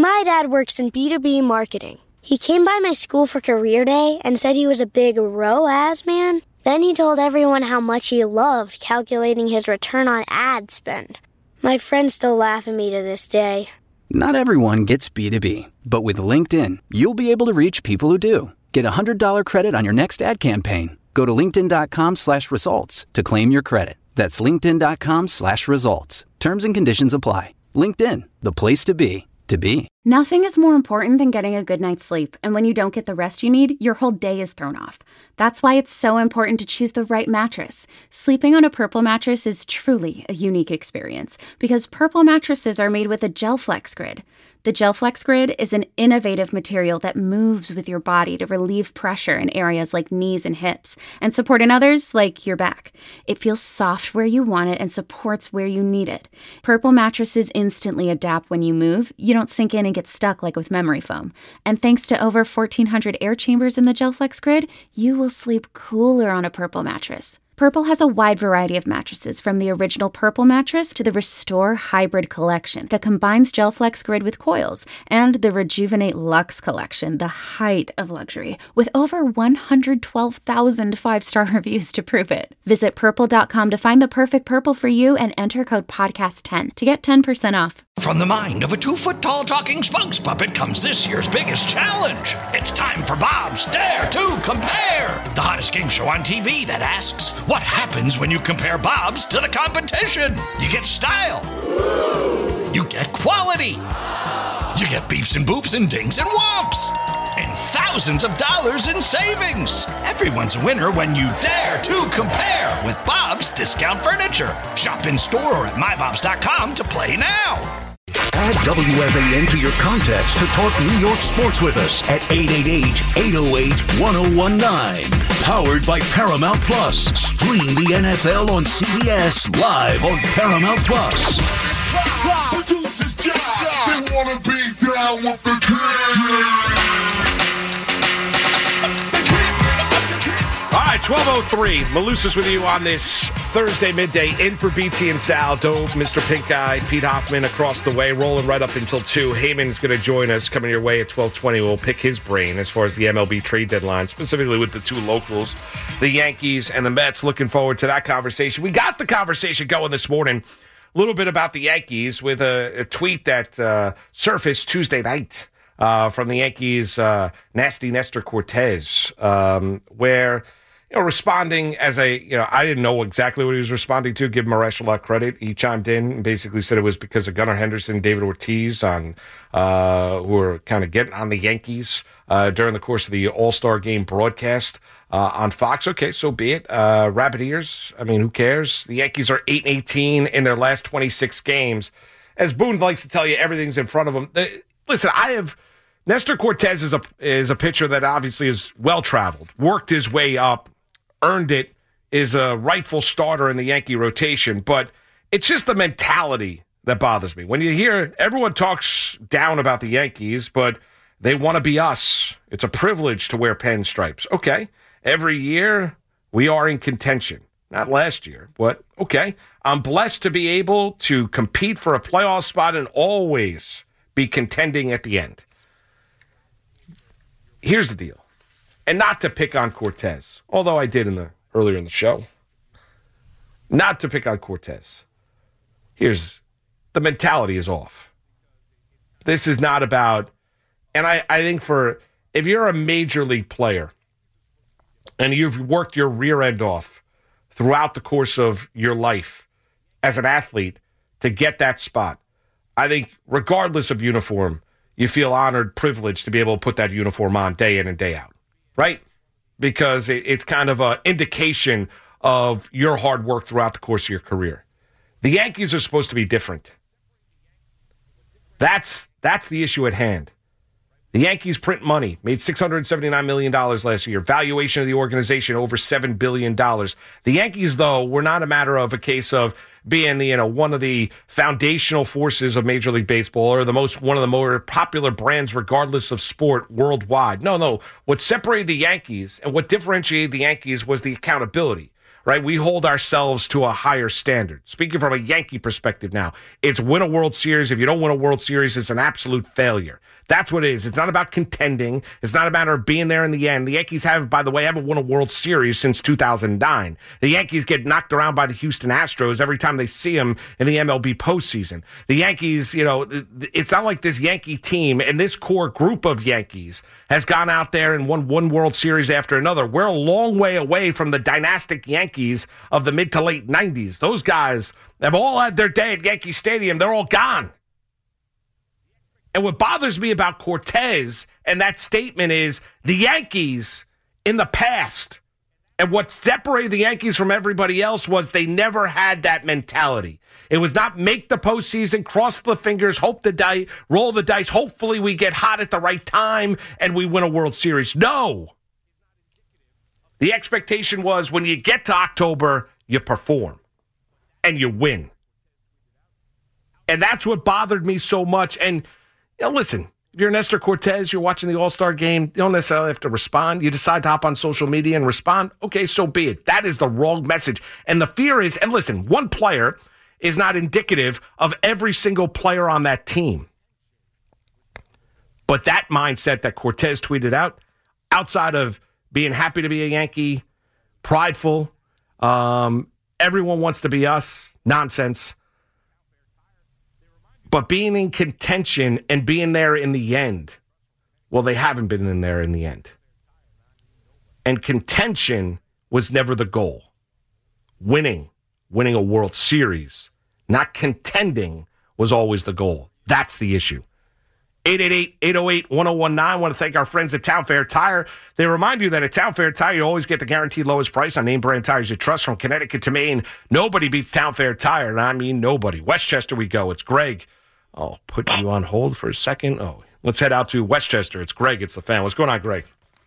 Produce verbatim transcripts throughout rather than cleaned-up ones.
My dad works in B two B marketing. He came by my school for career day and said he was a big R O A S man. Then he told everyone how much he loved calculating his return on ad spend. My friends still laugh at me to this day. Not everyone gets B two B, but with LinkedIn, you'll be able to reach people who do. Get a one hundred dollars credit on your next ad campaign. Go to linkedin.com slash results to claim your credit. That's linkedin.com slash results. Terms and conditions apply. LinkedIn, the place to be, to be. Nothing is more important than getting a good night's sleep, and when you don't get the rest you need, your whole day is thrown off. That's why it's so important to choose the right mattress. Sleeping on a Purple mattress is truly a unique experience, because Purple mattresses are made with a GelFlex Grid. The GelFlex Grid is an innovative material that moves with your body to relieve pressure in areas like knees and hips, and support in others like your back. It feels soft where you want it and supports where you need it. Purple mattresses instantly adapt when you move. You don't sink in and get stuck like with memory foam. And thanks to over fourteen hundred air chambers in the GelFlex Grid, you will sleep cooler on a Purple mattress. Purple has a wide variety of mattresses, from the original Purple mattress to the Restore Hybrid collection that combines GelFlex Grid with coils, and the Rejuvenate Luxe collection, the height of luxury, with over one hundred twelve thousand five-star reviews to prove it. Visit purple dot com to find the perfect Purple for you and enter code podcast ten to get ten percent off. From the mind of a two-foot-tall talking spokes puppet comes this year's biggest challenge. It's time for Bob's Dare to Compare, the hottest game show on T V that asks, what happens when you compare Bob's to the competition? You get style. You get quality. You get beeps and boops and dings and whomps. And thousands of dollars in savings. Everyone's a winner when you dare to compare with Bob's Discount Furniture. Shop in store or at my bobs dot com to play now. Add W F A N to your contacts to talk New York sports with us at eight eight eight, eight oh eight, one oh one nine. Powered by Paramount Plus. Stream the N F L on C B S live on Paramount Plus. Producer's job. They wanna be down with the king. All right, twelve oh three. Malusis with you on this Thursday midday. In for B T and Sal, Dove, Mister Pink Guy, Pete Hoffman across the way, rolling right up until two. Heyman's going to join us coming your way at twelve twenty. We'll pick his brain as far as the M L B trade deadline, specifically with the two locals, the Yankees and the Mets. Looking forward to that conversation. We got the conversation going this morning. A little bit about the Yankees with a, a tweet that uh, surfaced Tuesday night uh, from the Yankees' uh, nasty Nestor Cortez, um, where... You know, responding as a, you know, I didn't know exactly what he was responding to. Give Maresh a lot of credit. He chimed in and basically said it was because of Gunnar Henderson, David Ortiz, on uh, who were kind of getting on the Yankees uh, during the course of the All-Star Game broadcast uh, on Fox. Okay, so be it. Uh, rabbit ears. I mean, who cares? The Yankees are eight and eighteen in their last twenty-six games. As Boone likes to tell you, everything's in front of them. They, listen, I have Nestor Cortez is a is a pitcher that obviously is well traveled, worked his way up. Earned it, is a rightful starter in the Yankee rotation, but it's just the mentality that bothers me. When you hear everyone talks down about the Yankees, but they want to be us. It's a privilege to wear pinstripes. Okay, every year we are in contention. Not last year, but okay. I'm blessed to be able to compete for a playoff spot and always be contending at the end. Here's the deal. And not to pick on Cortez, although I did in the earlier in the show. Not to pick on Cortez. Here's the mentality is off. This is not about, and I, I think for if you're a major league player and you've worked your rear end off throughout the course of your life as an athlete to get that spot, I think regardless of uniform, you feel honored, privileged to be able to put that uniform on day in and day out. Right? Because it's kind of an indication of your hard work throughout the course of your career. The Yankees are supposed to be different. That's that's the issue at hand. The Yankees print money, made six hundred seventy-nine million dollars last year. Valuation of the organization, over seven billion dollars. The Yankees, though, were not a matter of a case of being the, you know, one of the foundational forces of Major League Baseball or the most one of the more popular brands regardless of sport worldwide. No, no. What separated the Yankees and what differentiated the Yankees was the accountability. right? We hold ourselves to a higher standard. Speaking from a Yankee perspective now, it's win a World Series. If you don't win a World Series, it's an absolute failure. That's what it is. It's not about contending. It's not a matter of being there in the end. The Yankees have, by the way, haven't won a World Series since two thousand nine. The Yankees get knocked around by the Houston Astros every time they see them in the M L B postseason. The Yankees, you know, it's not like this Yankee team and this core group of Yankees has gone out there and won one World Series after another. We're a long way away from the dynastic Yankees of the mid to late nineties. Those guys have all had their day at Yankee Stadium. They're all gone. And what bothers me about Cortez and that statement is the Yankees in the past, and what separated the Yankees from everybody else was they never had that mentality. It was not make the postseason, cross the fingers, hope the dice, roll the dice. Hopefully we get hot at the right time and we win a World Series. No. The expectation was when you get to October, you perform and you win. And that's what bothered me so much. And you know, listen, if you're Nestor Cortez, you're watching the All-Star game, you don't necessarily have to respond. You decide to hop on social media and respond. Okay, so be it. That is the wrong message. And the fear is, and listen, one player is not indicative of every single player on that team. But that mindset that Cortez tweeted out, outside of being happy to be a Yankee, prideful, um, everyone wants to be us, nonsense. But being in contention and being there in the end, well, they haven't been in there in the end. And contention was never the goal. Winning, winning a World Series, not contending was always the goal. That's the issue. eight eight eight, eight oh eight, one oh one nine. I want to thank our friends at Town Fair Tire. They remind you that at Town Fair Tire, you always get the guaranteed lowest price on name brand tires you trust from Connecticut to Maine. Nobody beats Town Fair Tire, and I mean nobody. Westchester we go. It's Greg. I'll put you on hold for a second. Oh, let's head out to Westchester. It's Greg. It's the fan. What's going on, Greg?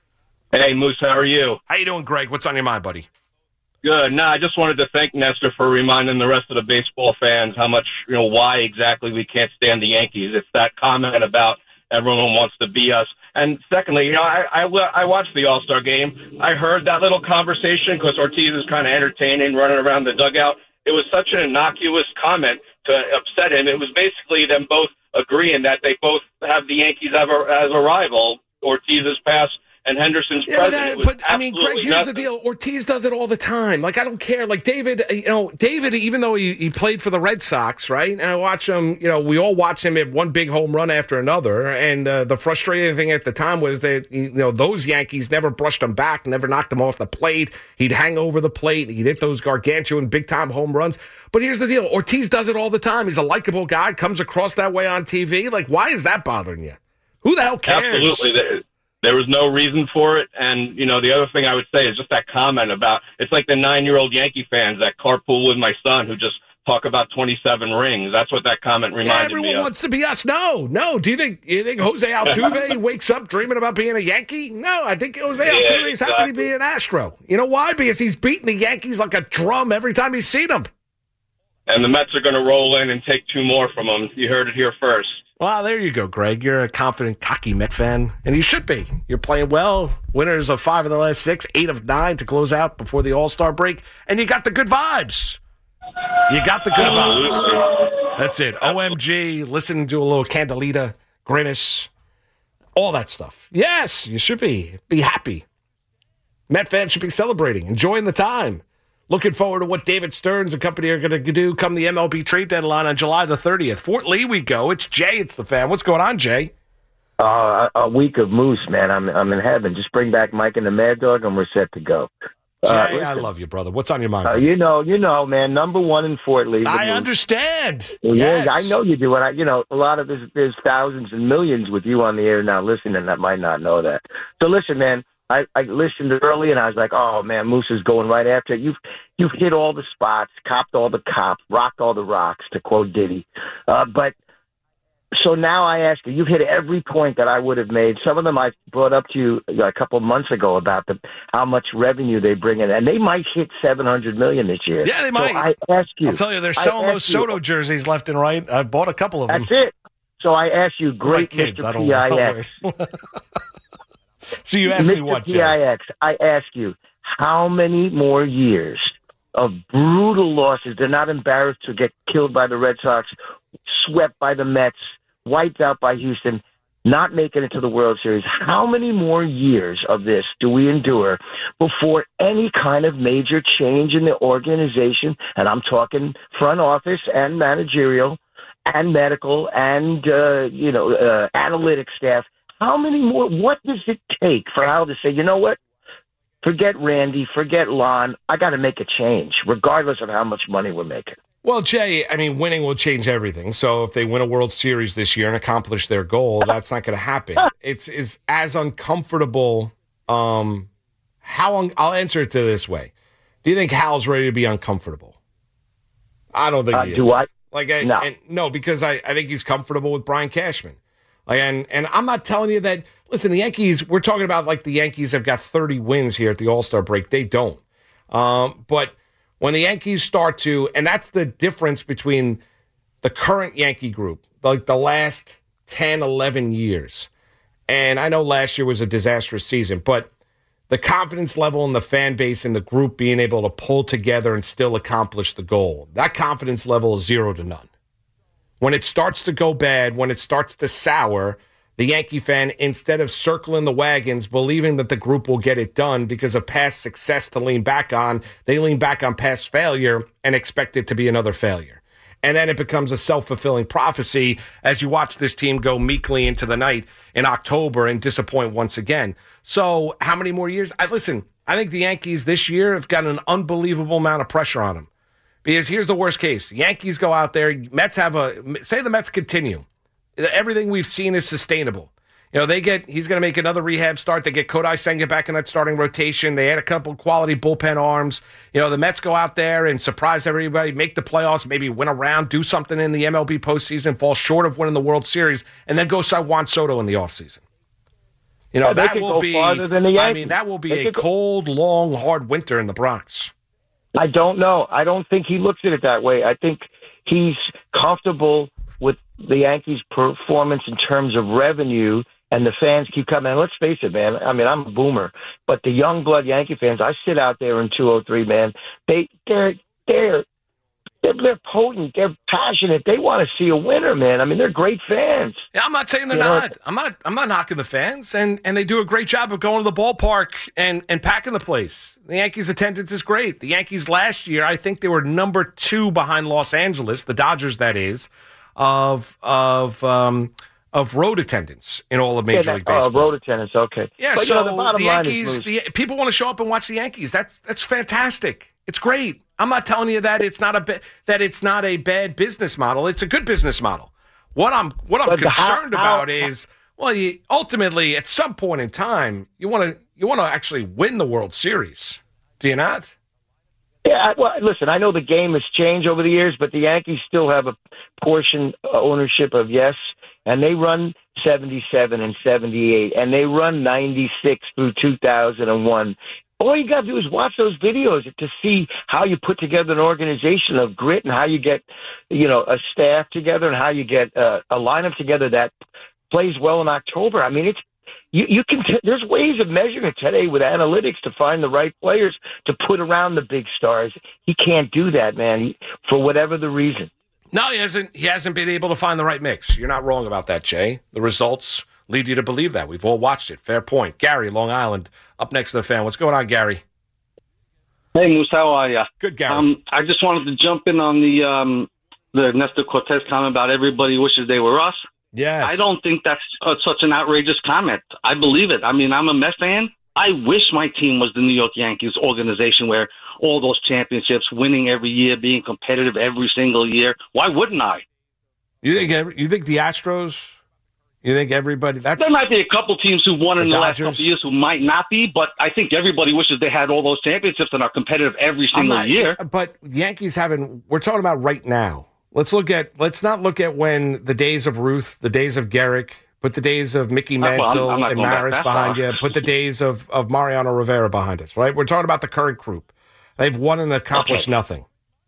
Hey, Moose. How are you? How you doing, Greg? What's on your mind, buddy? Good. No, I just wanted to thank Nestor for reminding the rest of the baseball fans how much, you know, why exactly we can't stand the Yankees. It's that comment about everyone wants to be us. And secondly, you know, I, I, I watched the All-Star game. I heard that little conversation because Ortiz is kind of entertaining, running around the dugout. It was such an innocuous comment to upset him. It was basically them both agreeing that they both have the Yankees as a, as a rival, Ortiz's past and Henderson's yeah, present. But, that, but I mean, Greg, here's nothing. the deal. Ortiz does it all the time. Like, I don't care. Like, David, you know, David, even though he, he played for the Red Sox, right? And I watch him, you know, we all watch him hit one big home run after another. And uh, the frustrating thing at the time was that, you know, those Yankees never brushed him back, never knocked him off the plate. He'd hang over the plate. He'd hit those gargantuan big-time home runs. But here's the deal. Ortiz does it all the time. He's a likable guy, comes across that way on T V. Like, why is that bothering you? Who the hell cares? Absolutely. There was no reason for it. And, you know, the other thing I would say is just that comment about, it's like the nine-year-old Yankee fans that carpool with my son who just talk about twenty-seven rings. That's what that comment reminded yeah, me everyone of. wants to be us. No, no. Do you think you think Jose Altuve wakes up dreaming about being a Yankee? No, I think Jose yeah, Altuve is exactly. happy to be an Astro. You know why? Because he's beating the Yankees like a drum every time he's seen them. And the Mets are going to roll in and take two more from them. You heard it here first. Well, there you go, Greg. You're a confident, cocky Met fan, and you should be. You're playing well. Winners of five of the last six, eight of nine to close out before the All-Star break, and you got the good vibes. You got the good vibes. That's it. O M G, listen to a little Candelita, Grimace, all that stuff. Yes, you should be. Be happy. Met fans should be celebrating, enjoying the time. Looking forward to what David Stearns and company are going to do come the M L B trade deadline on July the thirtieth. Fort Lee we go. It's Jay. It's the fan. What's going on, Jay? Uh, a week of Moose, man. I'm I'm in heaven. Just bring back Mike and the Mad Dog, and we're set to go. Jay, Uh, I listen, love you, brother. What's on your mind? uh, you know, you know, man. Number one in Fort Lee. the I Moose. understand. Yeah, Yes. I know you do. And I, you know, a lot of there's, there's thousands and millions with you on the air now listening that might not know that. So listen, man. I, I listened early and I was like, oh man, Moose is going right after it. You've you've hit all the spots, copped all the cops, rocked all the rocks, to quote Diddy. Uh, but so now I ask you, you've hit every point that I would have made. Some of them I brought up to you a couple of months ago about the how much revenue they bring in, and they might hit seven hundred million this year. Yeah, they might. So I ask you. I'll tell you, they're I selling ask those you- Soto jerseys left and right. I bought a couple of them. That's it. So I ask you, My great kids, I Mister don't P I X. know. So you asked me Mister what, Jay? P I X, I ask you, how many more years of brutal losses. They're not embarrassed to get killed by the Red Sox, swept by the Mets, wiped out by Houston, not making it to the World Series. How many more years of this do we endure before any kind of major change in the organization? And I'm talking front office and managerial and medical and, uh, you know, uh, analytic staff. How many more? What does it take for Hal to say, you know what? Forget Randy, forget Lon. I got to make a change, regardless of how much money we're making. Well, Jay, I mean, winning will change everything. So if they win a World Series this year and accomplish their goal, that's not going to happen. It's is as uncomfortable. Um, how un- I'll answer it to this way: do you think Hal's ready to be uncomfortable? I don't think Uh, he is. do I? Like, I, No. and, no, because I, I think he's comfortable with Brian Cashman. Like, and and I'm not telling you that. Listen, the Yankees. We're talking about like the Yankees have got thirty wins here at the All-Star break. They don't. Um, but when the Yankees start to, and that's the difference between the current Yankee group, like the last ten, eleven years. And I know last year was a disastrous season, but the confidence level in the fan base and the group being able to pull together and still accomplish the goal, that confidence level is zero to none. When it starts to go bad, when it starts to sour, the Yankee fan, instead of circling the wagons, believing that the group will get it done because of past success to lean back on, they lean back on past failure and expect it to be another failure. And then it becomes a self-fulfilling prophecy as you watch this team go meekly into the night in October and disappoint once again. So how many more years? I Listen, I think the Yankees this year have got an unbelievable amount of pressure on them. Because here's the worst case. The Yankees go out there, Mets have a, say the Mets continue. Everything we've seen is sustainable. You know, they get, he's going to make another rehab start. They get Kodai Senga back in that starting rotation. They had a couple quality bullpen arms. You know, the Mets go out there and surprise everybody, make the playoffs, maybe win a round, do something in the M L B postseason, fall short of winning the World Series, and then go sign Juan Soto in the offseason. You know, Yeah, they that could will go be, farther than the I Yankees. mean, that will be They a could go- cold, long, hard winter in the Bronx. I don't know. I don't think he looks at it that way. I think he's comfortable with the Yankees' performance in terms of revenue, and the fans keep coming. And let's face it, man. I mean, I'm a boomer, but the young blood Yankee fans, I sit out there in two oh three, man. They, they're, they're, they're, they're potent. They're passionate. They want to see a winner, man. I mean, they're great fans. Yeah, I'm not saying they're You know, not. I'm not. I'm not knocking the fans, and and they do a great job of going to the ballpark and and packing the place. The Yankees' attendance is great. The Yankees last year, I think they were number two behind Los Angeles, the Dodgers, that is, of of um, of road attendance in all of Major Yeah, that- League Baseball. Oh, road attendance, okay. Yeah, But, so you know, the bottom the line is, Yankees, Bruce, the people want to show up and watch the Yankees. That's that's fantastic. It's great. I'm not telling you that it's not a ba- that it's not a bad business model. It's a good business model. What I'm what I'm But the- how- concerned how- about is, well, you, ultimately at some point in time, you want to you want to actually win the World Series. Do you not? Yeah, I- well, listen, I know the game has changed over the years, but the Yankees still have a portion uh, ownership of yes, and they run seventy-seven and seventy-eight, and they run ninety-six through two thousand one. All you got to do is watch those videos to see how you put together an organization of grit and how you get, you know, a staff together and how you get uh, a lineup together that plays well in October. I mean, it's You, you can. T- there's ways of measuring it today with analytics to find the right players to put around the big stars. He can't do that, man, he, for whatever the reason. No, he hasn't. He hasn't been able to find the right mix. You're not wrong about that, Jay. The results lead you to believe that. We've all watched it. Fair point. Gary, Long Island, up next to the fan. What's going on, Gary? Hey, Moose, how are you? Good, Gary. Um, I just wanted to jump in on the um, the Nestor Cortez comment about everybody wishes they were us. Yes. I don't think that's uh, such an outrageous comment. I believe it. I mean, I'm a Mets fan. I wish my team was the New York Yankees organization where all those championships, winning every year, being competitive every single year. Why wouldn't I? You think every, you think the Astros? You think everybody? That's There might be a couple teams who won The in the last Dodgers? couple of years who might not be, but I think everybody wishes they had all those championships and are competitive every I'm single not- year. But the Yankees haven't. We're talking about right now. Let's look at. Let's not look at when the days of Ruth, the days of Garrick, put the days of Mickey Uh, well, I'm- Mantle I'm not and going back Maris that behind far. you. Put the days of, of Mariano Rivera behind us. Right. We're talking about the current group. They've won and accomplished Okay. nothing.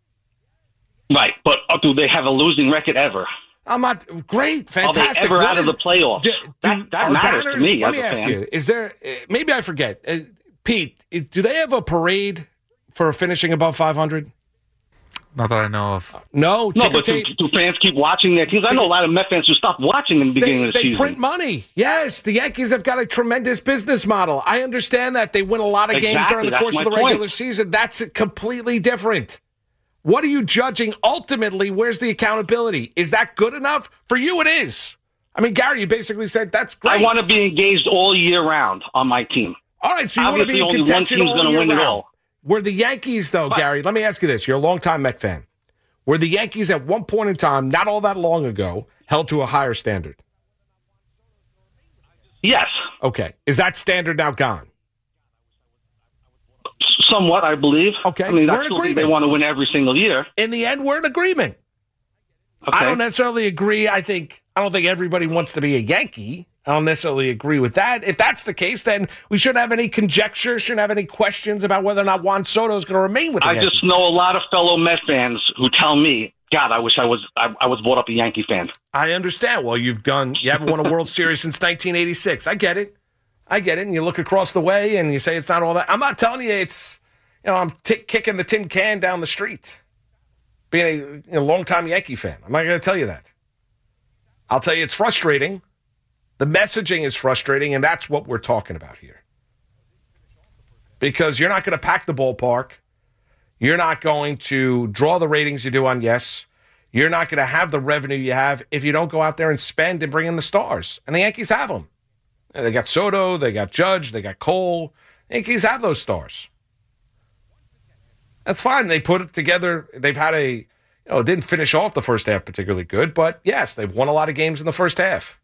Right, but uh, do they have a losing record ever? I'm not great, fantastic. Are they ever What out of is- the playoffs? Do- that do- that are matters to banners- me Let as me a ask fan. you: Is there? uh, Maybe I forget. Uh, Pete, do they have a parade for finishing above five hundred? Not that I know of. No, no, but do, do fans keep watching their teams? I know a lot of Met fans who stopped watching in the beginning they, of the they season. They print money. Yes, the Yankees have got a tremendous business model. I understand that. They win a lot of exactly, games during the course of the point. regular season. That's completely different. What are you judging? Ultimately, where's the accountability? Is that good enough? For you, it is. I mean, Gary, you basically said that's great. I want to be engaged all year round on my team. All right, so you Obviously, want to be in contention only one team's all year win round. It all. Were the Yankees, though, but, Gary, let me ask you this. You're a longtime Met fan. Were the Yankees at one point in time, not all that long ago, held to a higher standard? Yes. Okay. Is that standard now gone? Somewhat, I believe. Okay. I mean, we're that's in agreement. They want to win every single year. In the end, we're in agreement. Okay. I don't necessarily agree. I think I don't think everybody wants to be a Yankee. I don't necessarily agree with that. If that's the case, then we shouldn't have any conjecture, shouldn't have any questions about whether or not Juan Soto is going to remain with the I Yankees. just know a lot of fellow Met fans who tell me, God, I wish I was I, I was brought up a Yankee fan. I understand. Well, you've done, you haven't won a World Series since nineteen eighty-six. I get it. I get it. And you look across the way and you say it's not all that. I'm not telling you it's, you know, I'm t- kicking the tin can down the street. Being a you know, longtime Yankee fan. I'm not going to tell you that. I'll tell you it's frustrating. The messaging is frustrating, and that's what we're talking about here. Because you're not going to pack the ballpark. You're not going to draw the ratings you do on Yes. You're not going to have the revenue you have if you don't go out there and spend and bring in the stars. And the Yankees have them. They got Soto, they got Judge, they got Cole. The Yankees have those stars. That's fine. They put it together. They've had a, you know, it didn't finish off the first half particularly good, but yes, they've won a lot of games in the first half.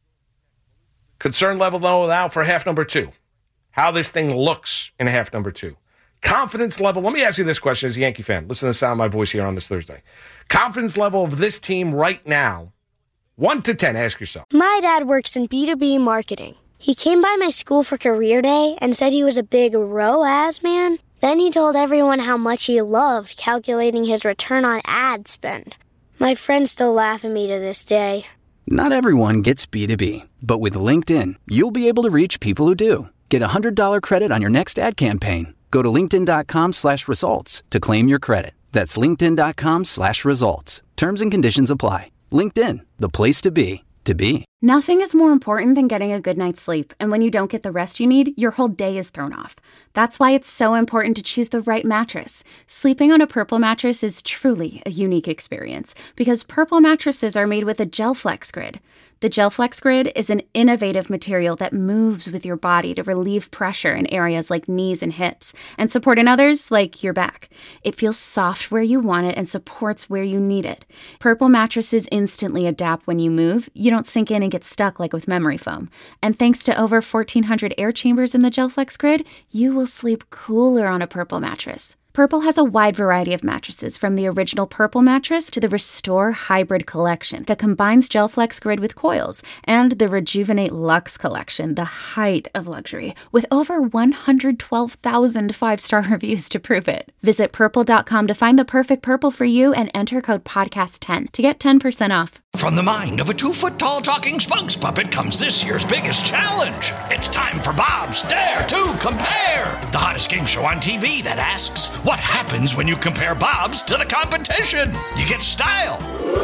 Concern level, though, now for half number two. How this thing looks in half number two. Confidence level. Let me ask you this question as a Yankee fan. Listen to the sound of my voice here on this Thursday. Confidence level of this team right now, one to ten, ask yourself. My dad works in B two B marketing. He came by my school for career day and said he was a big R O A S man. Then he told everyone how much he loved calculating his return on ad spend. My friends still laugh at me to this day. Not everyone gets B two B, but with LinkedIn, you'll be able to reach people who do. Get a one hundred dollars credit on your next ad campaign. Go to linkedin.com slash results to claim your credit. That's linkedin.com slash results. Terms and conditions apply. LinkedIn, the place to be, to be. Nothing is more important than getting a good night's sleep, and when you don't get the rest you need, your whole day is thrown off. That's why it's so important to choose the right mattress. Sleeping on a Purple mattress is truly a unique experience because Purple mattresses are made with a GelFlex Grid. The GelFlex Grid is an innovative material that moves with your body to relieve pressure in areas like knees and hips and support in others like your back. It feels soft where you want it and supports where you need it. Purple mattresses instantly adapt when you move. You don't sink in and get stuck like with memory foam. And thanks to over fourteen hundred air chambers in the GelFlex Grid, you will sleep cooler on a Purple mattress. Purple has a wide variety of mattresses, from the original Purple mattress to the Restore Hybrid collection that combines GelFlex Grid with coils, and the Rejuvenate Luxe collection, the height of luxury, with over one hundred twelve thousand five-star reviews to prove it. Visit purple dot com to find the perfect Purple for you and enter code podcast ten to get ten percent off. From the mind of a two-foot-tall talking spokes puppet comes this year's biggest challenge. It's time for Bob's Dare to Compare, the hottest game show on T V that asks, what happens when you compare Bob's to the competition? You get style.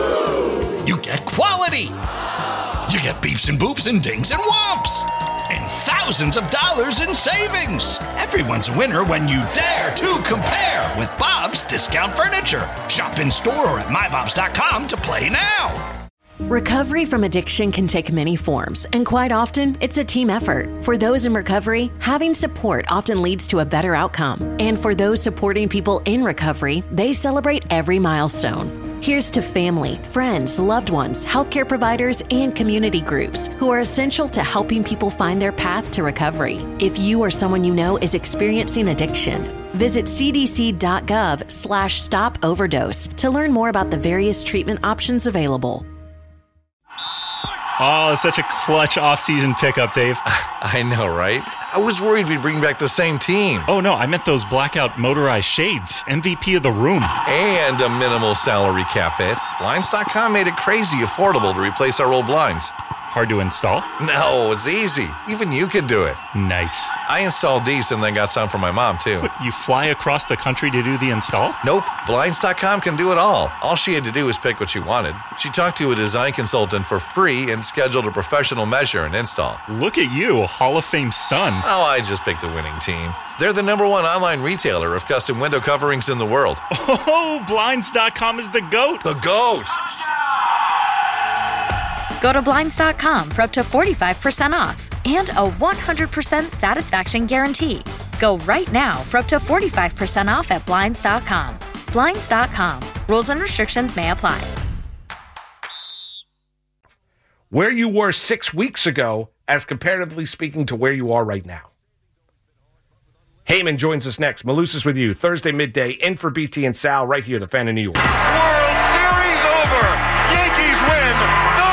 You get quality. You get beeps and boops and dings and whomps. And thousands of dollars in savings. Everyone's a winner when you dare to compare with Bob's Discount Furniture. Shop in store or at my bobs dot com to play now. Recovery from addiction can take many forms, and quite often, it's a team effort. For those in recovery, having support often leads to a better outcome. And for those supporting people in recovery, they celebrate every milestone. Here's to family, friends, loved ones, healthcare providers, and community groups who are essential to helping people find their path to recovery. If you or someone you know is experiencing addiction, visit c d c dot gov slash stop overdose to learn more about the various treatment options available. Oh, it's such a clutch off-season pickup, Dave. I know, right? I was worried we'd bring back the same team. Oh, no, I meant those blackout motorized shades. M V P of the room. And a minimal salary cap hit. Blinds dot com made it crazy affordable to replace our old blinds. Hard to install? No, it's easy. Even you could do it. Nice. I installed these and then got some for my mom, too. What, you fly across the country to do the install? Nope. Blinds dot com can do it all. All she had to do was pick what she wanted. She talked to a design consultant for free and scheduled a professional measure and install. Look at you, a Hall of Fame son. Oh, I just picked the winning team. They're the number one online retailer of custom window coverings in the world. Oh, Blinds dot com is the GOAT. The GOAT! Go to Blinds dot com for up to forty-five percent off and a one hundred percent satisfaction guarantee. Go right now for up to forty-five percent off at Blinds dot com. Blinds dot com. Rules and restrictions may apply. Where you were six weeks ago as comparatively speaking to where you are right now. Heyman joins us next. Malusis with you Thursday midday in for B T and Sal right here, the Fan in New York. World Series over. Yankees win. The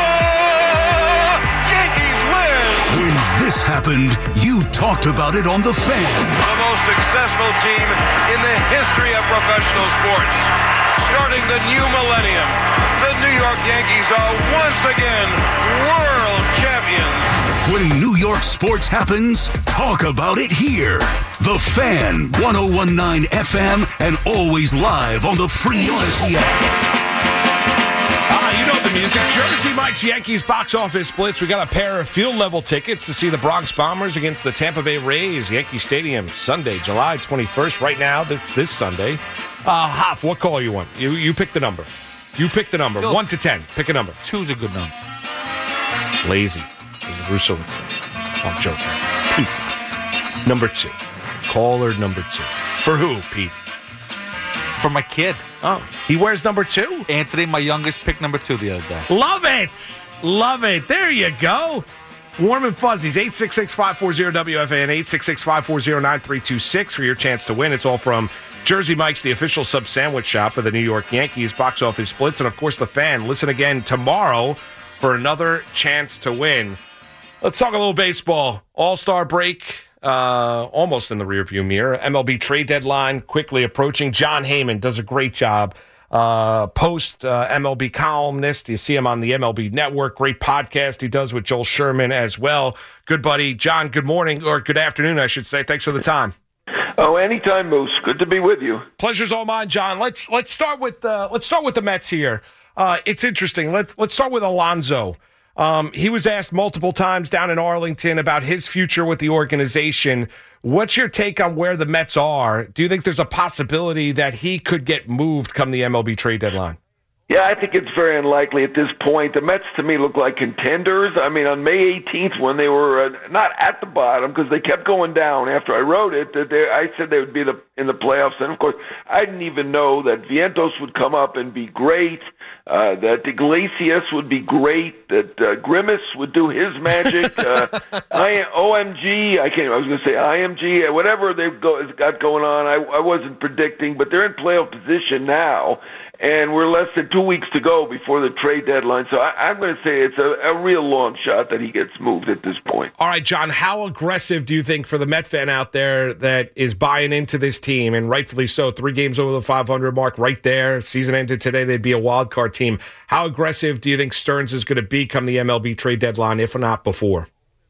Yankees win. When this happened, you talked about it on The Fan. The most successful team in the history of professional sports. Starting the new millennium, the New York Yankees are once again world champions. When New York sports happens, talk about it here. The Fan, one oh one point nine F M, and always live on the free Odyssey app. Ah, you know the music. Jersey Mike's Yankees box office blitz. We got a pair of field level tickets to see the Bronx Bombers against the Tampa Bay Rays, Yankee Stadium, Sunday, July twenty-first. Right now, this this Sunday. Uh, Hoff, what call you want? You you pick the number. You pick the number. One to ten. Pick a number. Two's a good number. Lazy. As Russo would say. I'm joking. Pete. Number two. Caller number two. For who, Pete? For my kid. Oh. He wears number two? Anthony, my youngest, picked number two the other day. Love it. Love it. There you go. Warm and Fuzzies. eight six six, five four zero, W F A N. eight six six, five four zero, nine three two six for your chance to win. It's all from Jersey Mike's, the official sub sandwich shop of the New York Yankees, box office splits, and of course the Fan. Listen again tomorrow for another chance to win. Let's talk a little baseball. All-Star break, uh, almost in the rearview mirror. M L B trade deadline quickly approaching. John Heyman does a great job. Uh, post uh, M L B columnist. You see him on the M L B Network. Great podcast he does with Joel Sherman as well. Good buddy. John, good morning, or good afternoon, I should say. Thanks for the time. Oh, anytime, Moose. Good to be with you. Pleasure's all mine, John. Let's let's start with uh, let's start with the Mets here. Uh, it's interesting. Let's let's start with Alonso. Um, he was asked multiple times down in Arlington about his future with the organization. What's your take on where the Mets are? Do you think there's a possibility that he could get moved come the M L B trade deadline? Yeah, I think it's very unlikely at this point. The Mets, to me, look like contenders. I mean, on May eighteenth, when they were uh, not at the bottom, because they kept going down after I wrote it, that they, I said they would be the, in the playoffs. And, of course, I didn't even know that Vientos would come up and be great, uh, that Iglesias would be great, that uh, Grimace would do his magic. uh, I, O M G, I can't. I was going to say I M G, whatever they've go, got going on, I, I wasn't predicting, but they're in playoff position now. And we're less than two weeks to go before the trade deadline. So I, I'm going to say it's a, a real long shot that he gets moved at this point. All right, John, how aggressive do you think for the Met fan out there that is buying into this team, and rightfully so, three games over the five hundred mark right there, season ended today, they'd be a wild card team. How aggressive do you think Stearns is going to be come the M L B trade deadline, if not before?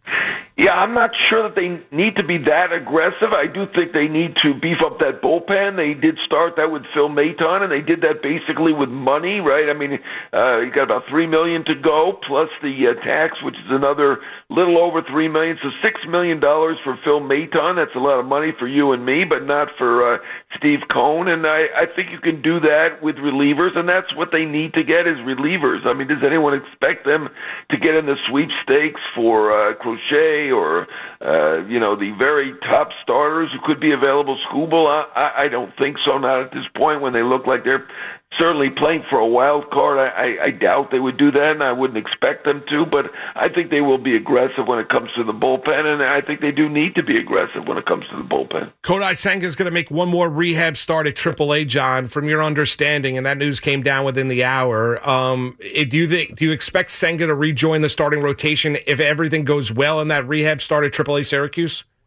Yeah, I'm not sure that they need to be that aggressive. I do think they need to beef up that bullpen. They did start that with Phil Maton, and they did that basically with money, right? I mean, uh, you got about three million dollars to go, plus the uh, tax, which is another little over three million dollars. So six million dollars for Phil Maton. That's a lot of money for you and me, but not for uh, Steve Cohen. And I, I think you can do that with relievers, and that's what they need to get is relievers. I mean, does anyone expect them to get in the sweepstakes for uh, Crochet or, uh, you know, the very top starters who could be available? Skubal? I, I, I don't think so, not at this point when they look like they're certainly playing for a wild card. I, I, I doubt they would do that, and I wouldn't expect them to, but I think they will be aggressive when it comes to the bullpen, and I think they do need to be aggressive when it comes to the bullpen. Kodai Senga is going to make one more rehab start at triple A, John, from your understanding, and that news came down within the hour. Um, do you think, do you expect Senga to rejoin the starting rotation if everything goes well in that rehab start at triple A Syracuse?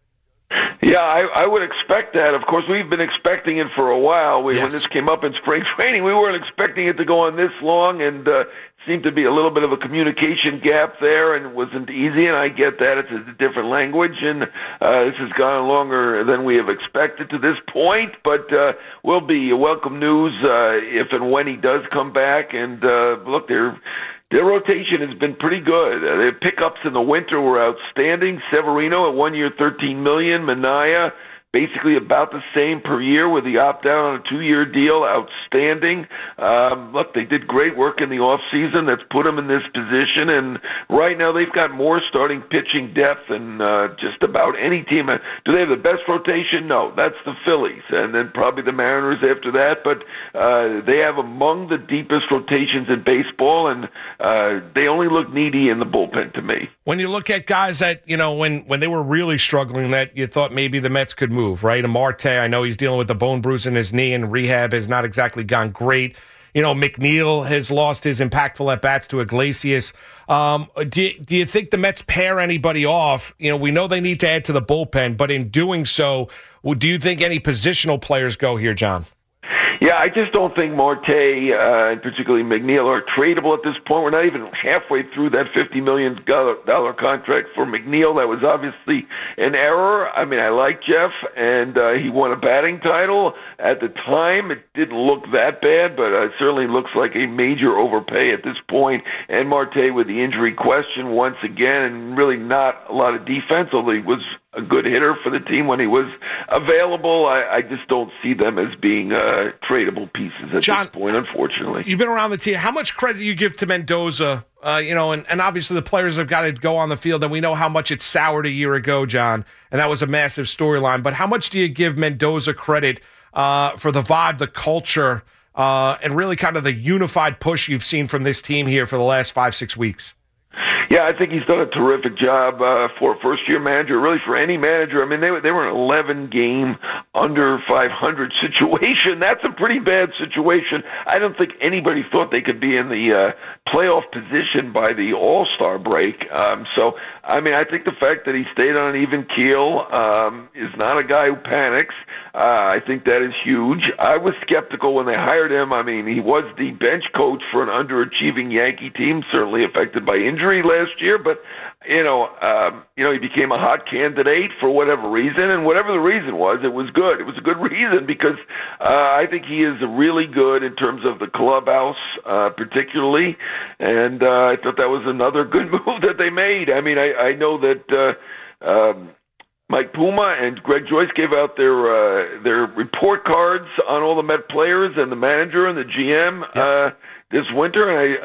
Yeah, I, I would expect that. Of course, we've been expecting it for a while. We, yes. When this came up in spring training, we weren't expecting it to go on this long, and uh, seemed to be a little bit of a communication gap there, and it wasn't easy, and I get that. It's a different language, and uh, this has gone longer than we have expected to this point, but uh, will be welcome news uh, if and when he does come back. And uh, look, they're Their rotation has been pretty good. Uh, their pickups in the winter were outstanding. Severino at one year, thirteen million dollars. Minaya, basically about the same per year with the opt-out on a two-year deal. Outstanding. Um, look, they did great work in the offseason. That's put them in this position. And right now they've got more starting pitching depth than uh, just about any team. Do they have the best rotation? No, that's the Phillies. And then probably the Mariners after that. But uh, they have among the deepest rotations in baseball, and uh, they only look needy in the bullpen to me. When you look at guys that, you know, when, when they were really struggling, that you thought maybe the Mets could move, right? And Marte, I know he's dealing with the bone bruise in his knee, and rehab has not exactly gone great. You know, McNeil has lost his impactful at-bats to Iglesias. Um, do, you, do you think the Mets pair anybody off? You know, we know they need to add to the bullpen, but in doing so, do you think any positional players go here, John? Yeah, I just don't think Marte, uh, and particularly McNeil, are tradable at this point. We're not even halfway through that fifty million dollars contract for McNeil. That was obviously an error. I mean, I like Jeff, and uh, he won a batting title. At the time, it didn't look that bad, but it certainly looks like a major overpay at this point. And Marte with the injury question once again, and really not a lot of defense, although he was a good hitter for the team when he was available. I, I just don't see them as being uh, tradable pieces at John, this point, unfortunately. You've been around the team. How much credit do you give to Mendoza? Uh, you know, and, and obviously the players have got to go on the field, and we know how much it soured a year ago, John, and that was a massive storyline. But how much do you give Mendoza credit uh, for the vibe, the culture, uh, and really kind of the unified push you've seen from this team here for the last five, six weeks? Yeah, I think he's done a terrific job uh, for a first-year manager, really for any manager. I mean, they, they were an eleven-game, under five hundred situation. That's a pretty bad situation. I don't think anybody thought they could be in the uh, playoff position by the All-Star break. Um, so, I mean, I think the fact that he stayed on an even keel um, is not a guy who panics. Uh, I think that is huge. I was skeptical when they hired him. I mean, he was the bench coach for an underachieving Yankee team, certainly affected by injury last year, but you know, um, you know, he became a hot candidate for whatever reason, and whatever the reason was, it was good. It was a good reason because uh, I think he is really good in terms of the clubhouse, uh, particularly, and uh, I thought that was another good move that they made. I mean, I, I know that uh, um, Mike Puma and Greg Joyce gave out their uh, their report cards on all the Met players and the manager and the G M. Yep. Uh, this winter, and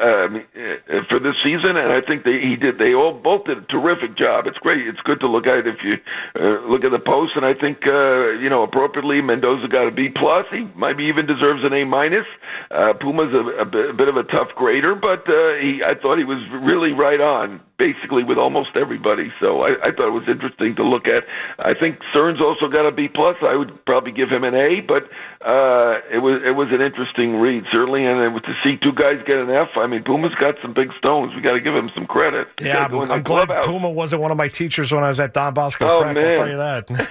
I uh, for this season, and I think they he did. They all both did a terrific job. It's great. It's good to look at it if you uh, look at the post, and I think uh, you know appropriately Mendoza got a B plus. He maybe even deserves an A minus. Uh, Puma's a, a, bit, a bit of a tough grader, but uh, he I thought he was really right on, basically with almost everybody. So I, I thought it was interesting to look at. I think Stearns also got a B plus. I would probably give him an A, but uh, it was it was an interesting read certainly, and it was to see two guys get an F. I mean, Puma's got some big stones. We got to give him some credit. Yeah, I'm, I'm glad Puma wasn't one of my teachers when I was at Don Bosco oh, Prep. Man. I'll tell you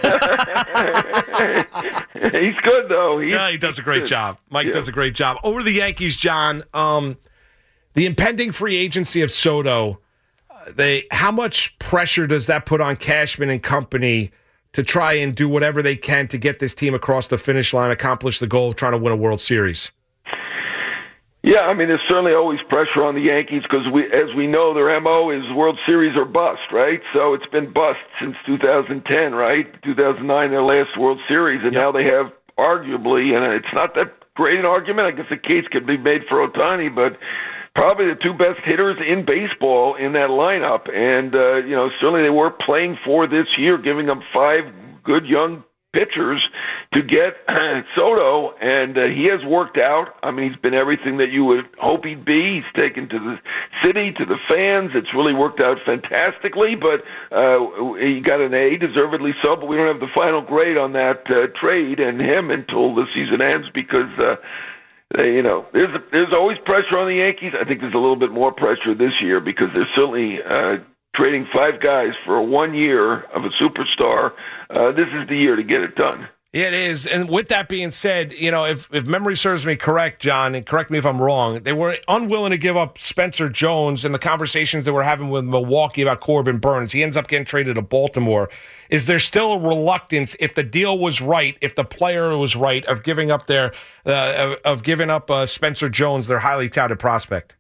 that. He's good though. He's, yeah, he does a great good. job. Mike yeah. does a great job. Over the Yankees, John. Um, the impending free agency of Soto. They how much pressure does that put on Cashman and company to try and do whatever they can to get this team across the finish line, accomplish the goal of trying to win a World Series? Yeah, I mean, there's certainly always pressure on the Yankees because, we, as we know, their M O is World Series or bust, right? So it's been bust since two thousand ten, right? two thousand nine, their last World Series, and yep. now they have arguably, and it's not that great an argument. I guess the case could be made for Ohtani, but probably the two best hitters in baseball in that lineup. And, uh, you know, certainly they were playing for this year, giving them five good young pitchers to get Soto, and uh, he has worked out. I mean, he's been everything that you would hope he'd be. He's taken to the city, to the fans. It's really worked out fantastically, but uh, he got an A, deservedly so, but we don't have the final grade on that uh, trade and him until the season ends because uh, They, you know, there's there's always pressure on the Yankees. I think there's a little bit more pressure this year because they're certainly uh, trading five guys for one year of a superstar. Uh, this is the year to get it done. Yeah, it is. And with that being said, you know, if, if memory serves me correct, John, and correct me if I'm wrong, they were unwilling to give up Spencer Jones in the conversations they were having with Milwaukee about Corbin Burns. He ends up getting traded to Baltimore. Is there still a reluctance, if the deal was right, if the player was right, of giving up their uh, of, of giving up uh, Spencer Jones, their highly touted prospect?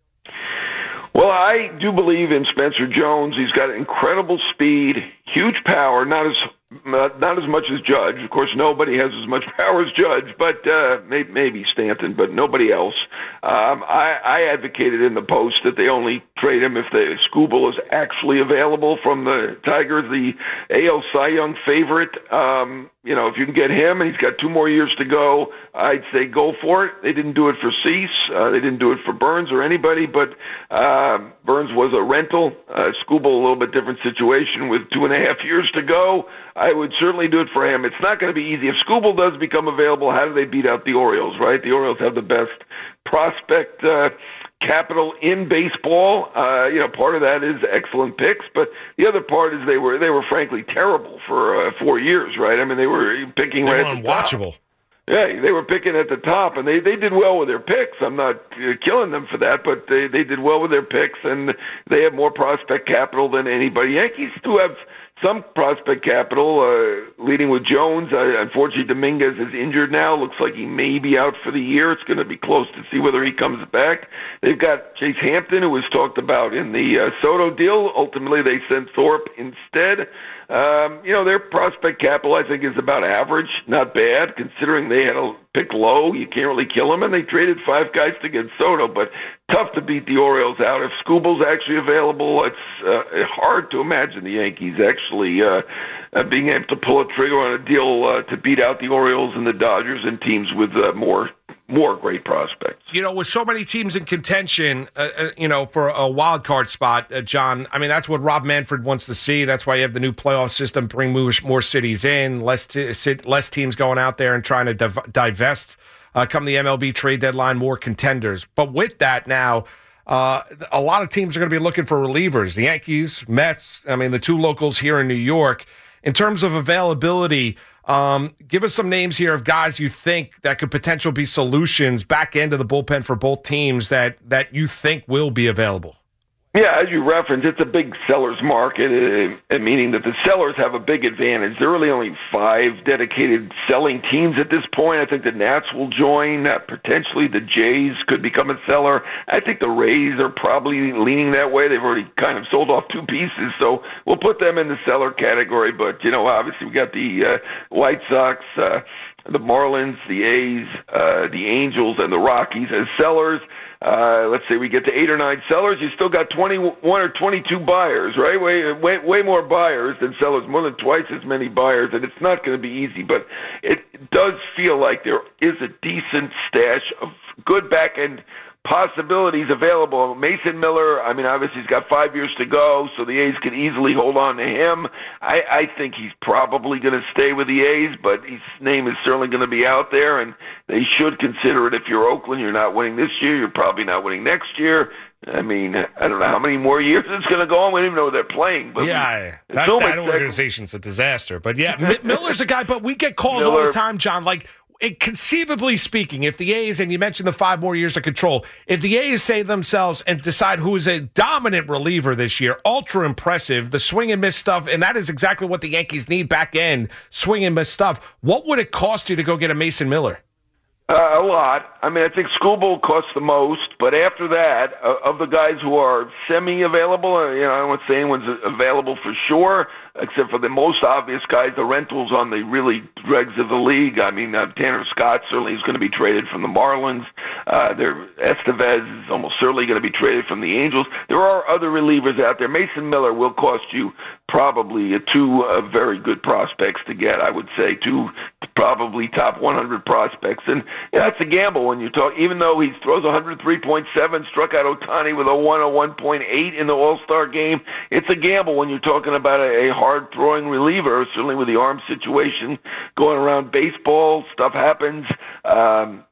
Well, I do believe in Spencer Jones. He's got incredible speed, huge power, not as not, not as much as Judge. Of course, nobody has as much power as Judge, but uh, maybe, maybe Stanton, but nobody else. Um, I, I advocated in the Post that they only trade him if the Skubal is actually available from the Tigers, the A L Cy Young favorite. Um, you know, if you can get him, and he's got two more years to go, I'd say go for it. They didn't do it for Cease. Uh, they didn't do it for Burns or anybody, but uh, Burns was a rental. Uh, Skubal, a little bit different situation with two and a half years to go. I would certainly do it for him. It's not going to be easy. If Skubal does become available, how do they beat out the Orioles, right? The Orioles have the best prospect uh, capital in baseball. Uh, you know, part of that is excellent picks, but the other part is they were they were frankly terrible for uh, four years, right? I mean, they were picking they right were at the top. unwatchable. Yeah, they were picking at the top, and they, they did well with their picks. I'm not uh, killing them for that, but they, they did well with their picks, and they have more prospect capital than anybody. Yankees do have some prospect capital, uh, leading with Jones. Uh, unfortunately, Dominguez is injured now. Looks like he may be out for the year. It's going to be close to see whether he comes back. They've got Chase Hampton, who was talked about in the uh, Soto deal. Ultimately, they sent Thorpe instead. Um, you know, their prospect capital, I think, is about average. Not bad, considering they had a pick low. You can't really kill them, and they traded five guys to get Soto, but tough to beat the Orioles out. If Skubal's actually available, it's uh, hard to imagine the Yankees actually uh, uh, being able to pull a trigger on a deal uh, to beat out the Orioles and the Dodgers and teams with uh, more more great prospects. You know, with so many teams in contention, uh, uh, you know, for a wild card spot, uh, John, I mean, that's what Rob Manfred wants to see. That's why you have the new playoff system, bring more, more cities in, less t- less teams going out there and trying to div- divest, uh, come the M L B trade deadline, more contenders. But with that now, uh, a lot of teams are going to be looking for relievers. The Yankees, Mets, I mean, the two locals here in New York. In terms of availability, Um, give us some names here of guys you think that could potentially be solutions back into the bullpen for both teams that, that you think will be available. Yeah, as you referenced, it's a big seller's market, uh, meaning that the sellers have a big advantage. There are really only five dedicated selling teams at this point. I think the Nats will join. Uh, potentially the Jays could become a seller. I think the Rays are probably leaning that way. They've already kind of sold off two pieces, so we'll put them in the seller category. But, you know, obviously we got the uh, White Sox, uh, the Marlins, the A's, uh, the Angels, and the Rockies as sellers. Uh, let's say we get to eight or nine sellers, you still got twenty-one or twenty-two buyers, right? Way, way, way more buyers than sellers, more than twice as many buyers, and it's not going to be easy. But it does feel like there is a decent stash of good back-end possibilities available. Mason Miller, I mean, obviously he's got five years to go, so the A's can easily hold on to him. I, I think he's probably going to stay with the A's, but his name is certainly going to be out there, and they should consider it. If you're Oakland, you're not winning this year, you're probably not winning next year. I mean, I don't know how many more years it's going to go on. We don't even know where they're playing. But yeah, we, that, that organization's a disaster. But yeah, M- Miller's a guy, but we get calls Miller. all the time, John, like, It, conceivably speaking, if the A's, and you mentioned the five more years of control, if the A's say themselves and decide who is a dominant reliever this year, ultra impressive, the swing and miss stuff, and that is exactly what the Yankees need back end, swing and miss stuff, what would it cost you to go get a Mason Miller? Uh, a lot. I mean, I think Skubal costs the most, but after that, uh, of the guys who are semi-available, uh, you know, I don't want to say anyone's available for sure, except for the most obvious guys, the rentals on the really dregs of the league. I mean, uh, Tanner Scott certainly is going to be traded from the Marlins. Uh, there, Estevez is almost certainly going to be traded from the Angels. There are other relievers out there. Mason Miller will cost you probably uh, two uh, very good prospects to get, I would say, two probably top one hundred prospects. And yeah, that's a gamble when you talk, even though he throws one oh three point seven, struck out Ohtani with a one oh one point eight in the All-Star game. It's a gamble when you're talking about a, a hard-throwing reliever, certainly with the arm situation going around baseball. Stuff happens. Um,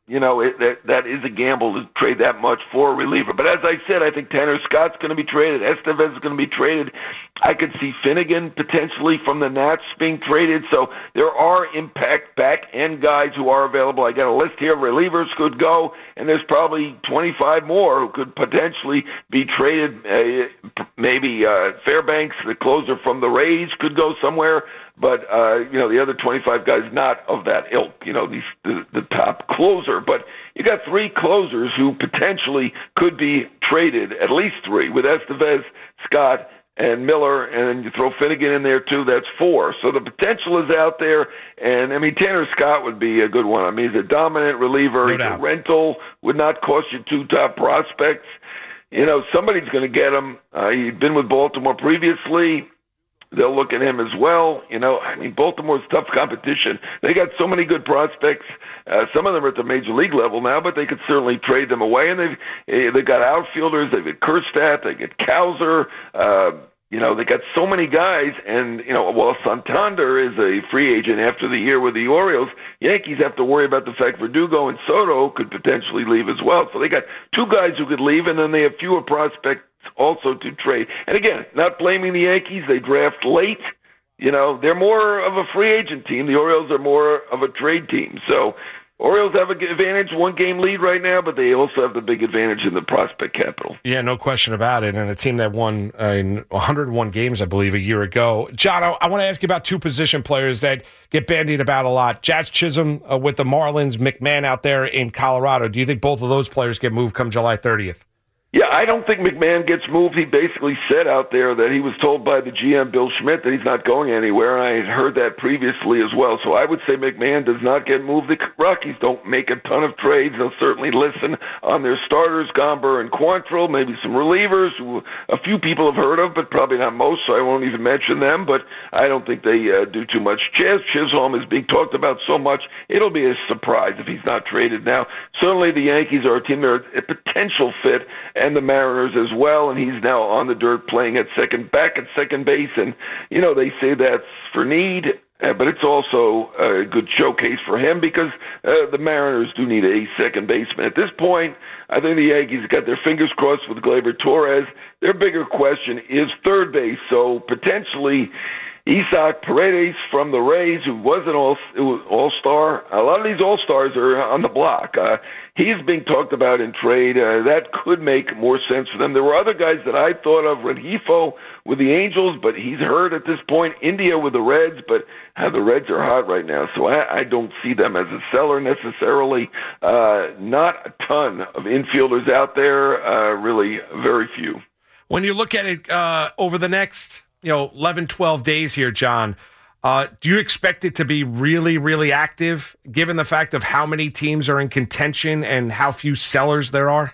you know, it, that that is a gamble to trade that much for a reliever. But as I said, I think Tanner Scott's going to be traded. Estevez is going to be traded. I could see Finnegan potentially from the Nats being traded. So there are impact back end guys who are available. I got a list here of relievers could go, and there's probably twenty-five more who could potentially be traded. Uh, maybe uh, Fairbanks, the closer from the Rays, could go somewhere. But, uh, you know, the other twenty-five guys not of that ilk, you know, these, the, the top closer. But you got three closers who potentially could be traded, at least three, with Estevez, Scott, and Miller, and then you throw Finnegan in there too, that's four. So the potential is out there, and, I mean, Tanner Scott would be a good one. I mean, he's a dominant reliever. No he's doubt. a rental, would not cost you two top prospects. You know, somebody's going to get him. Uh, he'd been with Baltimore previously. They'll look at him as well. You know, I mean, Baltimore's tough competition. They got so many good prospects. Uh, some of them are at the major league level now, but they could certainly trade them away. And they've they've got outfielders. They've got Kerstadt. They got Kowser. Uh, you know, they got so many guys. And, you know, while Santander is a free agent after the year with the Orioles, Yankees have to worry about the fact Verdugo and Soto could potentially leave as well. So they got two guys who could leave, and then they have fewer prospects also to trade. And again, not blaming the Yankees. They draft late. You know, they're more of a free agent team. The Orioles are more of a trade team. So Orioles have an advantage, one-game lead right now, but they also have the big advantage in the prospect capital. Yeah, no question about it. And a team that won uh, in one hundred one games, I believe, a year ago. John, I, I want to ask you about two position players that get bandied about a lot. Jazz Chisholm uh, with the Marlins, McMahon out there in Colorado. Do you think both of those players get moved come July thirtieth? Yeah, I don't think McMahon gets moved. He basically said out there that he was told by the G M, Bill Schmidt, that he's not going anywhere, and I had heard that previously as well. So I would say McMahon does not get moved. The Rockies don't make a ton of trades. They'll certainly listen on their starters, Gomber and Quantrill, maybe some relievers, who a few people have heard of, but probably not most, so I won't even mention them. But I don't think they uh, do too much. Chaz Chisholm is being talked about so much, it'll be a surprise if he's not traded now. Certainly the Yankees are a team that are a potential fit, and the Mariners as well, and he's now on the dirt playing at second, back at second base, and, you know, they say that's for need, uh, but it's also a good showcase for him because uh, the Mariners do need a second baseman. At this point, I think the Yankees got their fingers crossed with Gleyber Torres. Their bigger question is third base, so potentially Isaac Paredes from the Rays, who was an all, all-star. A lot of these all-stars are on the block. Uh, he's being talked about in trade. Uh, that could make more sense for them. There were other guys that I thought of, Rengifo with the Angels, but he's hurt at this point. India with the Reds, but uh, the Reds are hot right now, so I, I don't see them as a seller necessarily. Uh, not a ton of infielders out there, uh, really very few. When you look at it uh, over the next you know, eleven, twelve days here, John, uh, do you expect it to be really, really active, given the fact of how many teams are in contention and how few sellers there are?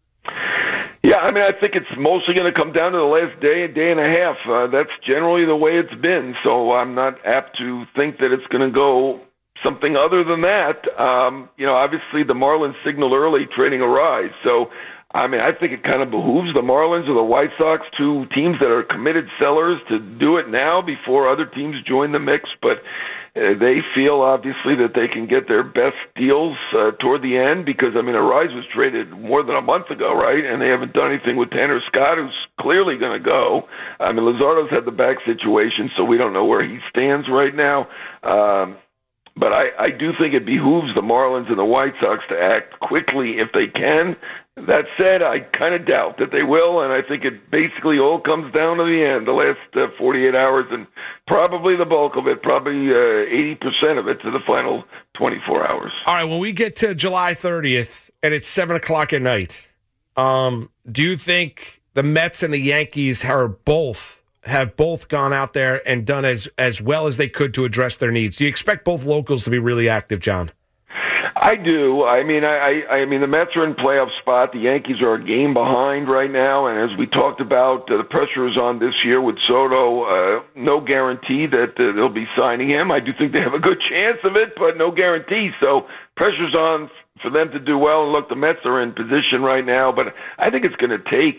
Yeah, I mean, I think it's mostly going to come down to the last day, day and a half. Uh, that's generally the way it's been, so I'm not apt to think that it's going to go something other than that. Um, you know, obviously the Marlins signaled early trading a rise, so I mean, I think it kind of behooves the Marlins or the White Sox, two teams that are committed sellers, to do it now before other teams join the mix. But uh, they feel, obviously, that they can get their best deals uh, toward the end because, I mean, Arise was traded more than a month ago, right? And they haven't done anything with Tanner Scott, who's clearly going to go. I mean, Luzardo's had the back situation, so we don't know where he stands right now. Um, but I, I do think it behooves the Marlins and the White Sox to act quickly if they can. That said, I kind of doubt that they will, and I think it basically all comes down to the end, the last uh, forty-eight hours, and probably the bulk of it, probably uh, eighty percent of it to the final twenty-four hours. All right, when we get to July thirtieth, and it's seven o'clock at night, um, do you think the Mets and the Yankees are both have both gone out there and done as, as well as they could to address their needs? Do you expect both locals to be really active, John? I do. I mean, I, I mean, the Mets are in playoff spot. The Yankees are a game behind right now, and as we talked about, uh, the pressure is on this year with Soto. Uh, no guarantee that uh, they'll be signing him. I do think they have a good chance of it, but no guarantee. So pressure's on for them to do well. And look, the Mets are in position right now, but I think it's going to take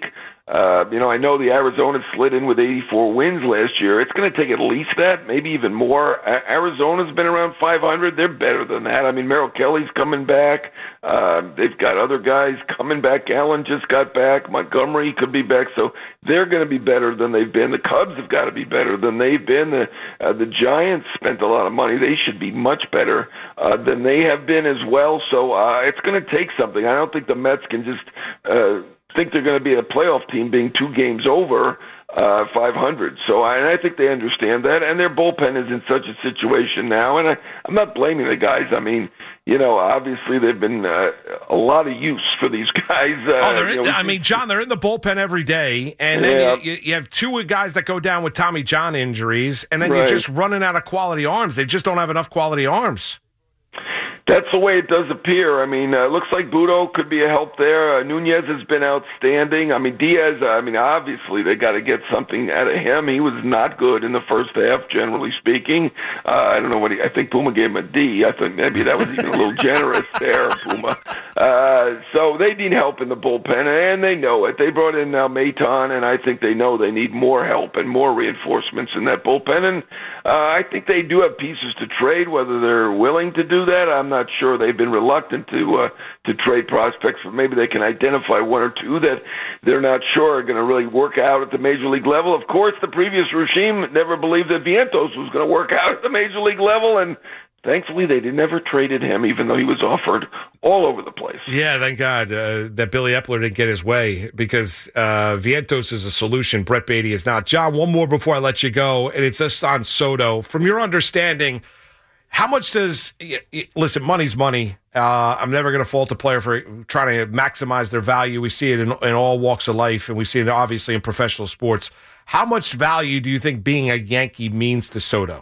Uh, you know, I know the Arizona slid in with eighty-four wins last year. It's going to take at least that, maybe even more. A- Arizona's been around five hundred. They're better than that. I mean, Merrill Kelly's coming back. Uh, they've got other guys coming back. Allen just got back. Montgomery could be back. So they're going to be better than they've been. The Cubs have got to be better than they've been. The, uh, the Giants spent a lot of money. They should be much better uh, than they have been as well. So uh, it's going to take something. I don't think the Mets can just uh, think they're going to be a playoff team being two games over uh, five hundred. So I, and I think they understand that, and their bullpen is in such a situation now. And I, I'm not blaming the guys. I mean, you know, obviously they've been uh, a lot of use for these guys. Uh, oh, they're in, you know, I mean, John, they're in the bullpen every day, and then Yeah. you, you, you have two guys that go down with Tommy John injuries, and then Right. you're just running out of quality arms. They just don't have enough quality arms. That's the way it does appear. I mean, uh, looks like Budo could be a help there. Uh, Nunez has been outstanding. I mean, Diaz, uh, I mean, obviously they got to get something out of him. He was not good in the first half, generally speaking. Uh, I don't know what he, I think Puma gave him a D. I think maybe that was even a little generous there, Puma. Uh, so they need help in the bullpen, and they know it. They brought in now Maton, and I think they know they need more help and more reinforcements in that bullpen. And uh, I think they do have pieces to trade. Whether they're willing to do that, I'm not sure. They've been reluctant to uh, to trade prospects, but maybe they can identify one or two that they're not sure are going to really work out at the major league level. Of course, the previous regime never believed that Vientos was going to work out at the major league level, and thankfully they never traded him, even though he was offered all over the place. Yeah, thank God uh, that Billy Epler didn't get his way, because uh, Vientos is a solution. Brett Beatty is not. John, one more before I let you go, and it's just on Soto. From your understanding, how much does – listen, money's money. Uh, I'm never going to fault a player for trying to maximize their value. We see it in, in all walks of life, and we see it obviously in professional sports. How much value do you think being a Yankee means to Soto?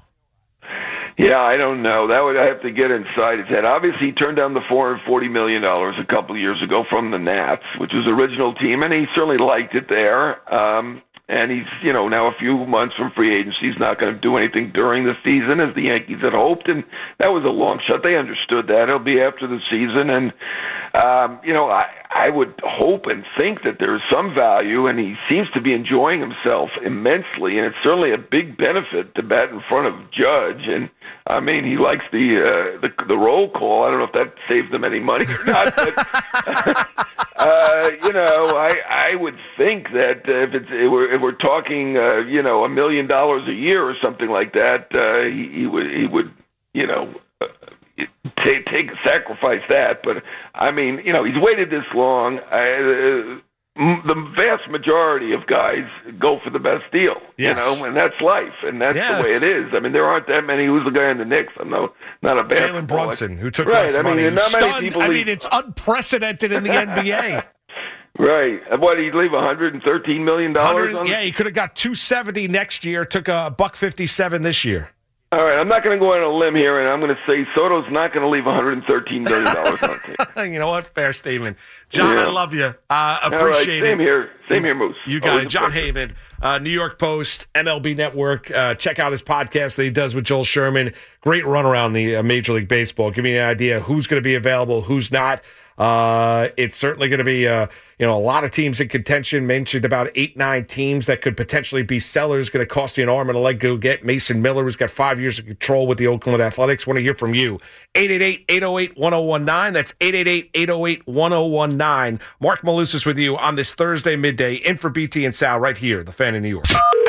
Yeah, I don't know. That would I have to get inside his head. Obviously, he turned down the four hundred forty million dollars a couple of years ago from the Nats, which was the original team, and he certainly liked it there. Um, and he's, you know, now a few months from free agency. He's not going to do anything during the season, as the Yankees had hoped, and that was a long shot. They understood that. It'll be after the season, and, um, you know, I, I would hope and think that there's some value, and he seems to be enjoying himself immensely, and it's certainly a big benefit to bat in front of Judge. And I mean, he likes the uh, the, the roll call. I don't know if that saves them any money or not, but uh, you know, I I would think that uh, if it's if we're, if we're talking, uh, you know, a million dollars a year or something like that, uh, he, he would he would you know. Uh, Take, take sacrifice that, but I mean, you know, he's waited this long. I, uh, m- the vast majority of guys go for the best deal, Yes. you know, and that's life, and that's Yeah, the way it is. I mean, there aren't that many. Who's the guy in the Knicks? I'm no, not a basketball. Jalen Brunson, who took right. less I mean, money. not many Stunned. people. I leave- mean, it's unprecedented in the N B A. Right. What, he'd leave one hundred thirteen million dollars on? Yeah, he could have got two hundred seventy next year. Took a buck fifty-seven this year. All right, I'm not going to go on a limb here, and I'm going to say Soto's not going to leave one hundred thirteen million dollars on the table. You know what? Fair statement. John, Yeah. I love you. Uh, All right, appreciate same it. here. Same here, Moose. You got Always it. a John pleasure. Heyman, uh, New York Post, M L B Network. Uh, check out his podcast that he does with Joel Sherman. Great run around the uh, Major League Baseball. Give you an idea who's going to be available, who's not. Uh, it's certainly going to be, uh, you know, a lot of teams in contention. Mentioned about eight, nine teams that could potentially be sellers. Going to cost you an arm and a leg. Go get Mason Miller, who's got five years of control with the Oakland Athletics. Want to hear from you. eight eight eight, eight oh eight, one oh one nine. That's eight eight eight, eight oh eight, one oh one nine. Mark Malusis with you on this Thursday midday. In for B T and Sal right here, the Fan in New York.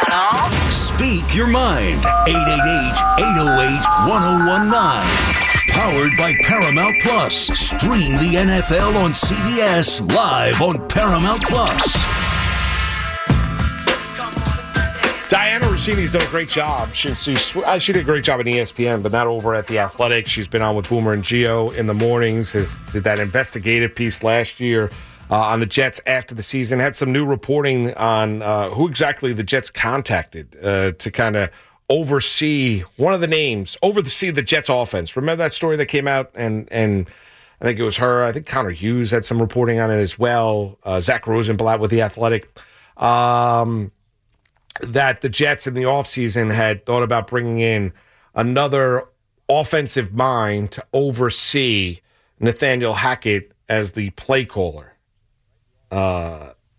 Speak your mind. eight eight eight, eight oh eight, one oh one nine. Powered by Paramount Plus. Stream the N F L on C B S live on Paramount Plus. Diana Rossini's done a great job. She, she, she did a great job at E S P N, but not over at the Athletic. She's been on with Boomer and Gio in the mornings. Has, did that investigative piece last year uh, on the Jets after the season. Had some new reporting on uh, who exactly the Jets contacted uh, to kind of oversee one of the names, oversee the Jets offense. Remember that story that came out? And and I think it was her. I think Connor Hughes had some reporting on it as well. Uh, Zach Rosenblatt with the Athletic. Um, that the Jets in the offseason had thought about bringing in another offensive mind to oversee Nathaniel Hackett as the play caller. Uh,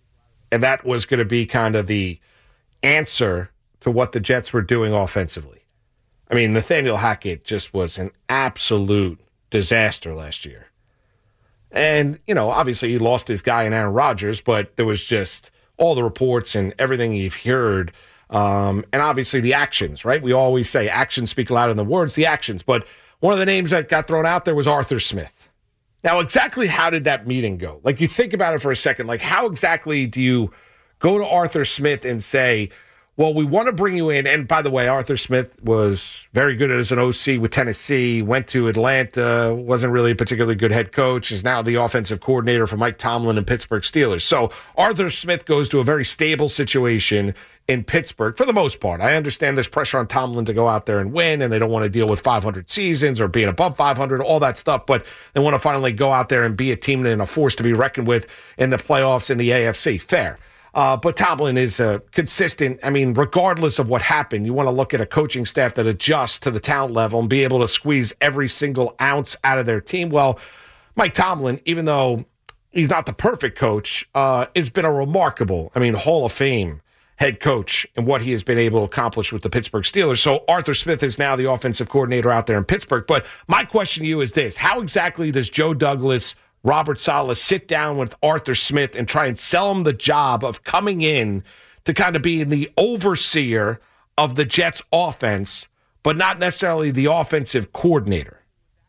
And that was going to be kind of the answer to what the Jets were doing offensively. I mean, Nathaniel Hackett just was an absolute disaster last year. And, you know, obviously he lost his guy in Aaron Rodgers, but there was just all the reports and everything you've heard. Um, and obviously the actions, right? We always say actions speak louder than the words, the actions. But one of the names that got thrown out there was Arthur Smith. Now, exactly how did that meeting go? Like, you think about it for a second. Like, how exactly do you go to Arthur Smith and say, well, we want to bring you in. And by the way, Arthur Smith was very good as an O C with Tennessee, went to Atlanta, wasn't really a particularly good head coach, is now the offensive coordinator for Mike Tomlin and Pittsburgh Steelers. So Arthur Smith goes to a very stable situation in Pittsburgh for the most part. I understand there's pressure on Tomlin to go out there and win, and they don't want to deal with five hundred seasons or being above five hundred, all that stuff, but they want to finally go out there and be a team and a force to be reckoned with in the playoffs in the A F C. Fair. Uh, but Tomlin is uh, consistent. I mean, regardless of what happened, you want to look at a coaching staff that adjusts to the talent level and be able to squeeze every single ounce out of their team. Well, Mike Tomlin, even though he's not the perfect coach, uh, has been a remarkable, I mean, Hall of Fame head coach and what he has been able to accomplish with the Pittsburgh Steelers. So Arthur Smith is now the offensive coordinator out there in Pittsburgh. But my question to you is this: how exactly does Joe Douglas, Robert Saleh sit down with Arthur Smith and try and sell him the job of coming in to kind of be the overseer of the Jets offense, but not necessarily the offensive coordinator?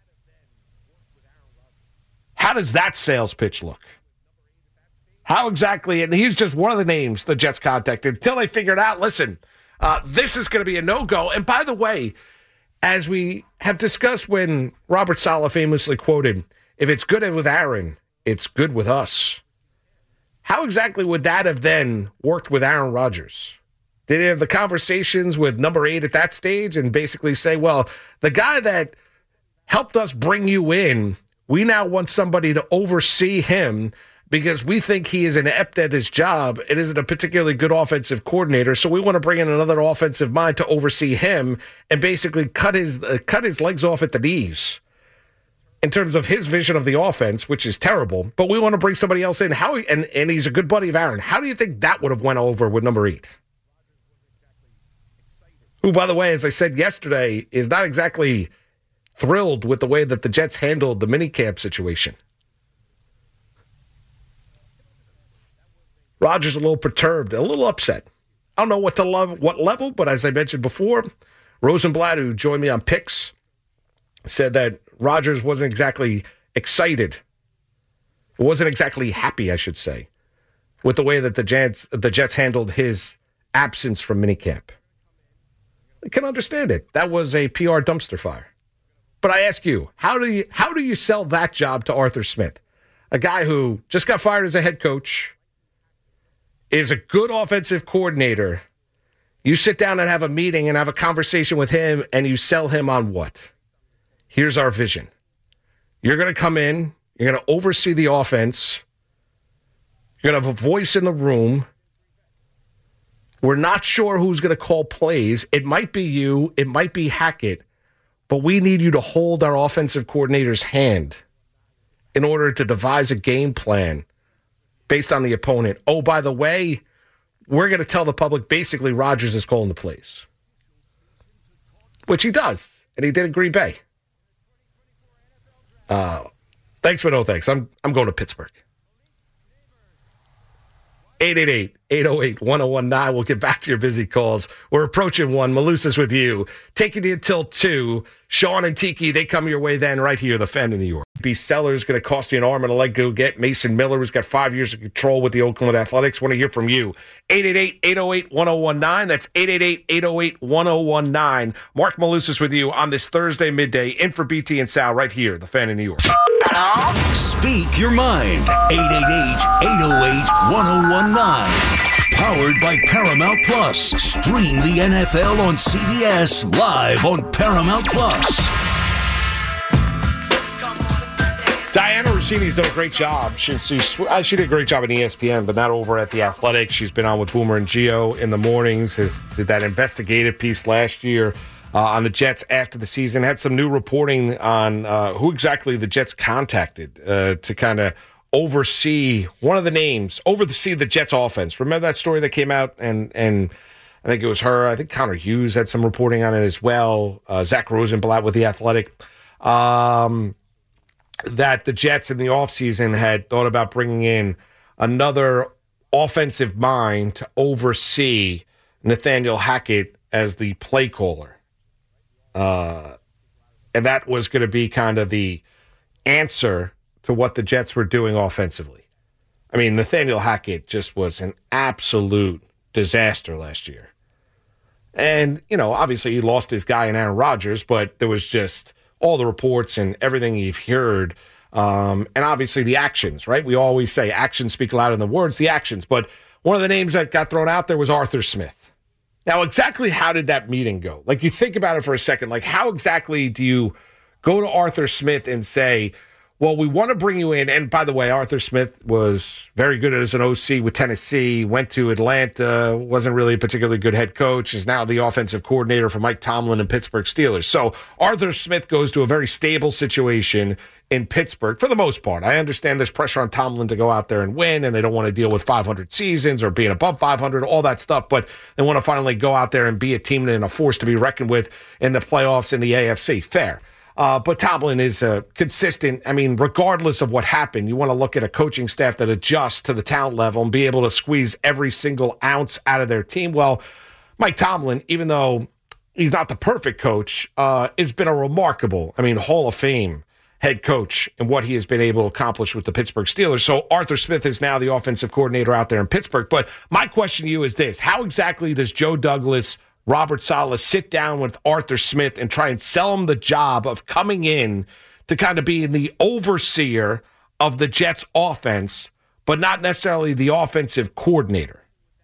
How does that sales pitch look? How exactly, and he's just one of the names the Jets contacted until they figured out, listen, uh, this is going to be a no-go. And by the way, as we have discussed when Robert Saleh famously quoted, if it's good with Aaron, it's good with us. How exactly would that have then worked with Aaron Rodgers? Did he have the conversations with number eight at that stage and basically say, well, the guy that helped us bring you in, we now want somebody to oversee him because we think he is inept at his job. It isn't a particularly good offensive coordinator, so we want to bring in another offensive mind to oversee him and basically cut his uh, cut his legs off at the knees in terms of his vision of the offense, which is terrible. But we want to bring somebody else in. How and and he's a good buddy of Aaron. How do you think that would have went over with number eight? Who, by the way, as I said yesterday, is not exactly thrilled with the way that the Jets handled the minicamp situation. Rodgers a little perturbed, a little upset. I don't know what to love, what level, but as I mentioned before, Rosenblatt, who joined me on Picks, said that Rodgers wasn't exactly excited, wasn't exactly happy, I should say, with the way that the Jets, the Jets handled his absence from minicamp. I can understand it. That was a P R dumpster fire. But I ask you, how do you how do you sell that job to Arthur Smith, a guy who just got fired as a head coach, is a good offensive coordinator? You sit down and have a meeting and have a conversation with him, and you sell him on what? Here's our vision. You're going to come in. You're going to oversee the offense. You're going to have a voice in the room. We're not sure who's going to call plays. It might be you. It might be Hackett. But we need you to hold our offensive coordinator's hand in order to devise a game plan based on the opponent. Oh, by the way, we're going to tell the public basically Rodgers is calling the plays, which he does, and he did in Green Bay. Uh, thanks, but no thanks. I'm I'm going to Pittsburgh. eight eight eight, eight oh eight, one oh one nine. We'll get back to your busy calls. We're approaching one. Malusa's with you. Taking you until two. Sean and Tiki, they come your way then right here, the Fan in New York. B. Sellers going to cost you an arm and a leg. Go get Mason Miller, who's got five years of control with the Oakland Athletics. Want to hear from you. eight eight eight, eight oh eight, one oh one nine. That's eight eight eight, eight oh eight, one oh one nine. Mark Malusa's with you on this Thursday midday. In for B T and Sal right here, the Fan in New York. Speak your mind. eight eight eight, eight oh eight, one oh one nine. Powered by Paramount Plus. Stream the N F L on C B S live on Paramount Plus. Diana Rossini's done a great job. She, she, she did a great job at E S P N, but not over at the Athletics. She's been on with Boomer and Gio in the mornings. Has, did that investigative piece last year uh, on the Jets after the season. Had some new reporting on uh, who exactly the Jets contacted uh, to kind of oversee one of the names, oversee the Jets offense. Remember that story that came out? And and I think it was her. I think Connor Hughes had some reporting on it as well. Uh, Zach Rosenblatt with The Athletic. Um, that the Jets in the offseason had thought about bringing in another offensive mind to oversee Nathaniel Hackett as the play caller. Uh, and that was going to be kind of the answer to what the Jets were doing offensively. I mean, Nathaniel Hackett just was an absolute disaster last year. And, you know, obviously he lost his guy in Aaron Rodgers, but there was just all the reports and everything you've heard. Um, and obviously the actions, right? We always say actions speak louder than the words, the actions. But one of the names that got thrown out there was Arthur Smith. Now, exactly how did that meeting go? Like, you think about it for a second. Like, how exactly do you go to Arthur Smith and say, well, we want to bring you in. And by the way, Arthur Smith was very good as an O C with Tennessee, went to Atlanta, wasn't really a particularly good head coach, is now the offensive coordinator for Mike Tomlin and Pittsburgh Steelers. So Arthur Smith goes to a very stable situation in Pittsburgh for the most part. I understand there's pressure on Tomlin to go out there and win, and they don't want to deal with five hundred seasons or being above five hundred, all that stuff, but they want to finally go out there and be a team and a force to be reckoned with in the playoffs in the A F C. Fair. Uh, but Tomlin is uh, consistent. I mean, regardless of what happened, you want to look at a coaching staff that adjusts to the talent level and be able to squeeze every single ounce out of their team. Well, Mike Tomlin, even though he's not the perfect coach, uh, has been a remarkable, I mean, Hall of Fame head coach and what he has been able to accomplish with the Pittsburgh Steelers. So Arthur Smith is now the offensive coordinator out there in Pittsburgh. But my question to you is this: how exactly does Joe Douglas, Robert Saleh sit down with Arthur Smith and try and sell him the job of coming in to kind of be the overseer of the Jets offense, but not necessarily the offensive coordinator?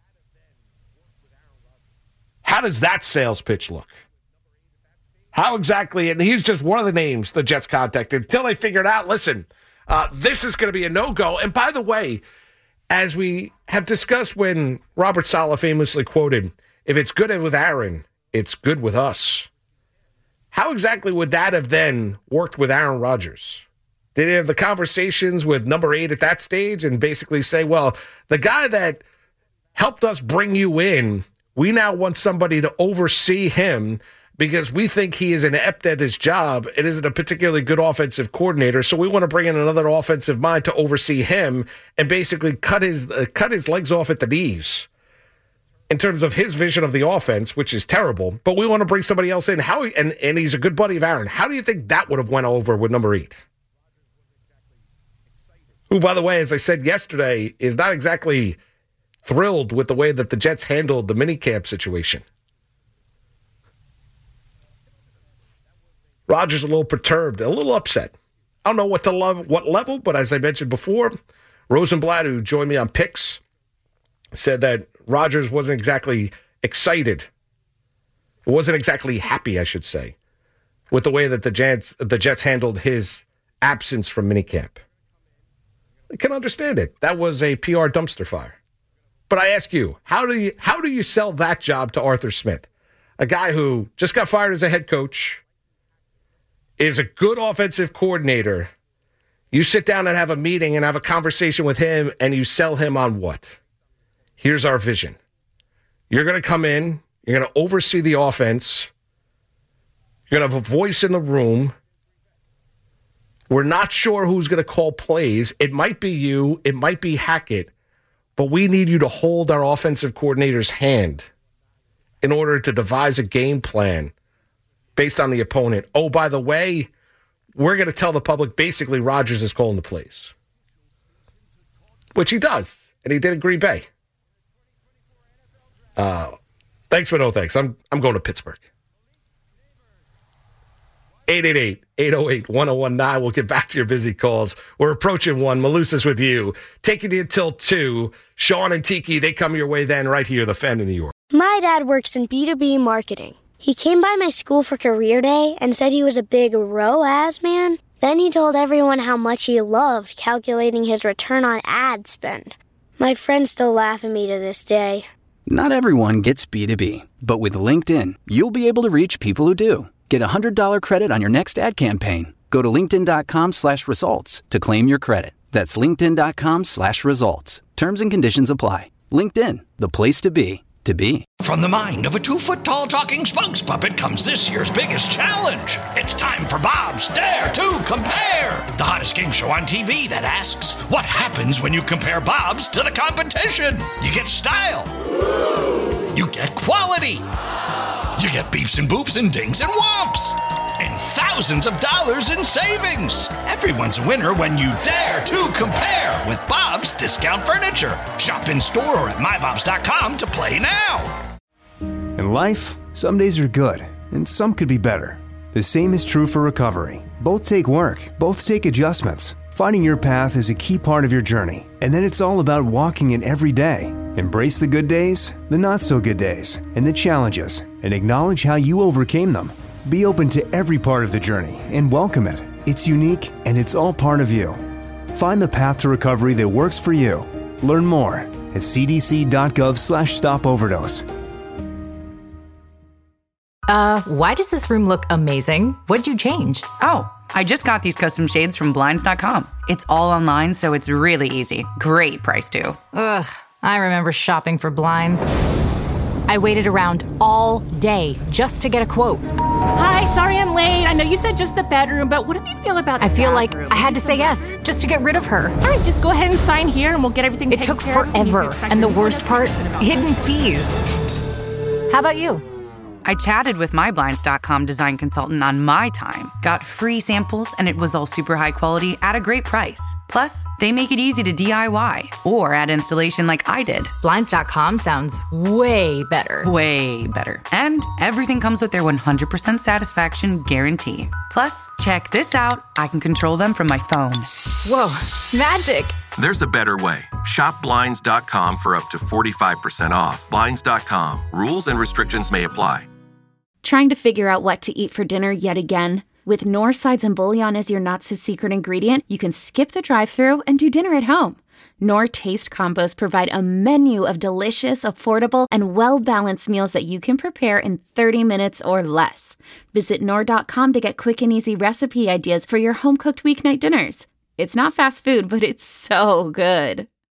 How does that sales pitch look? How exactly, and he's just one of the names the Jets contacted until they figured out, listen, uh, this is going to be a no-go. And by the way, as we have discussed when Robert Saleh famously quoted, if it's good with Aaron, it's good with us. How exactly would that have then worked with Aaron Rodgers? Did he have the conversations with number eight at that stage and basically say, well, the guy that helped us bring you in, we now want somebody to oversee him because we think he is inept at his job. It isn't a particularly good offensive coordinator, so we want to bring in another offensive mind to oversee him and basically cut his uh, cut his legs off at the knees in terms of his vision of the offense, which is terrible. But we want to bring somebody else in. How and, and he's a good buddy of Aaron. How do you think that would have went over with number eight? Who, by the way, as I said yesterday, is not exactly thrilled with the way that the Jets handled the minicamp situation. Rodgers a little perturbed, a little upset. I don't know what to love, what level, but as I mentioned before, Rosenblatt, who joined me on Picks, said that Rodgers wasn't exactly excited. Wasn't exactly happy, I should say, with the way that the Jets, the Jets handled his absence from minicamp. I can understand it. That was a P R dumpster fire. But I ask you, how do you how do you sell that job to Arthur Smith? A guy who just got fired as a head coach, is a good offensive coordinator. You sit down and have a meeting and have a conversation with him, and you sell him on what? Here's our vision. You're going to come in. You're going to oversee the offense. You're going to have a voice in the room. We're not sure who's going to call plays. It might be you. It might be Hackett. But we need you to hold our offensive coordinator's hand in order to devise a game plan based on the opponent. Oh, by the way, we're going to tell the public basically Rodgers is calling the plays, which he does, and he did in Green Bay. Uh, thanks, but no thanks. I'm I'm going to Pittsburgh. eight eight eight, eight oh eight, one oh one nine. We'll get back to your busy calls. We're approaching one. Malusa's with you. Taking you until two. Sean and Tiki, they come your way then right here, the Fan in New York. My dad works in B two B marketing. He came by my school for career day and said he was a big R O A S man. Then he told everyone how much he loved calculating his return on ad spend. My friends still laugh at me to this day. Not everyone gets B two B, but with LinkedIn, you'll be able to reach people who do. Get a one hundred dollars credit on your next ad campaign. Go to linkedin.com slash results to claim your credit. That's linkedin.com slash results. Terms and conditions apply. LinkedIn, the place to be, to be. From the mind of a two-foot-tall talking spokes puppet comes this year's biggest challenge. It's time for Bob's Dare to Compare, the hottest game show on T V that asks, what happens when you compare Bob's to the competition? You get style. You get quality. You get beeps and boops and dings and whomps. And thousands of dollars in savings. Everyone's a winner when you dare to compare with Bob's Discount Furniture. Shop in store or at my bobs dot com to play now. In life, some days are good, and some could be better. The same is true for recovery. Both take work, both take adjustments. Finding your path is a key part of your journey, and then it's all about walking it every day. Embrace the good days, the not-so-good days, and the challenges, and acknowledge how you overcame them. Be open to every part of the journey and welcome it. It's unique, and it's all part of you. Find the path to recovery that works for you. Learn more at cdc.gov slash stop overdose. Uh, why does this room look amazing? What'd you change? Oh, I just got these custom shades from Blinds dot com. It's all online, so it's really easy. Great price, too. Ugh, I remember shopping for blinds. I waited around all day just to get a quote. Hi, sorry I'm late. I know you said just the bedroom, but what do you feel about the I feel bathroom? like I had to say yes just to get rid of her. All right, just go ahead and sign here and we'll get everything It taken took care of. forever, and the worst part, hidden fees. How about you? I chatted with my Blinds dot com design consultant on my time, got free samples, and it was all super high quality at a great price. Plus, they make it easy to D I Y or add installation like I did. Blinds dot com sounds way better. Way better. And everything comes with their one hundred percent satisfaction guarantee. Plus, check this out. I can control them from my phone. Whoa, magic. There's a better way. Shop Blinds dot com for up to forty-five percent off. Blinds dot com. Rules and restrictions may apply. Trying to figure out what to eat for dinner yet again? With Knorr sides and bouillon as your not-so-secret ingredient, you can skip the drive-thru and do dinner at home. Knorr Taste Combos provide a menu of delicious, affordable, and well-balanced meals that you can prepare in thirty minutes or less. Visit Knorr dot com to get quick and easy recipe ideas for your home-cooked weeknight dinners. It's not fast food, but it's so good.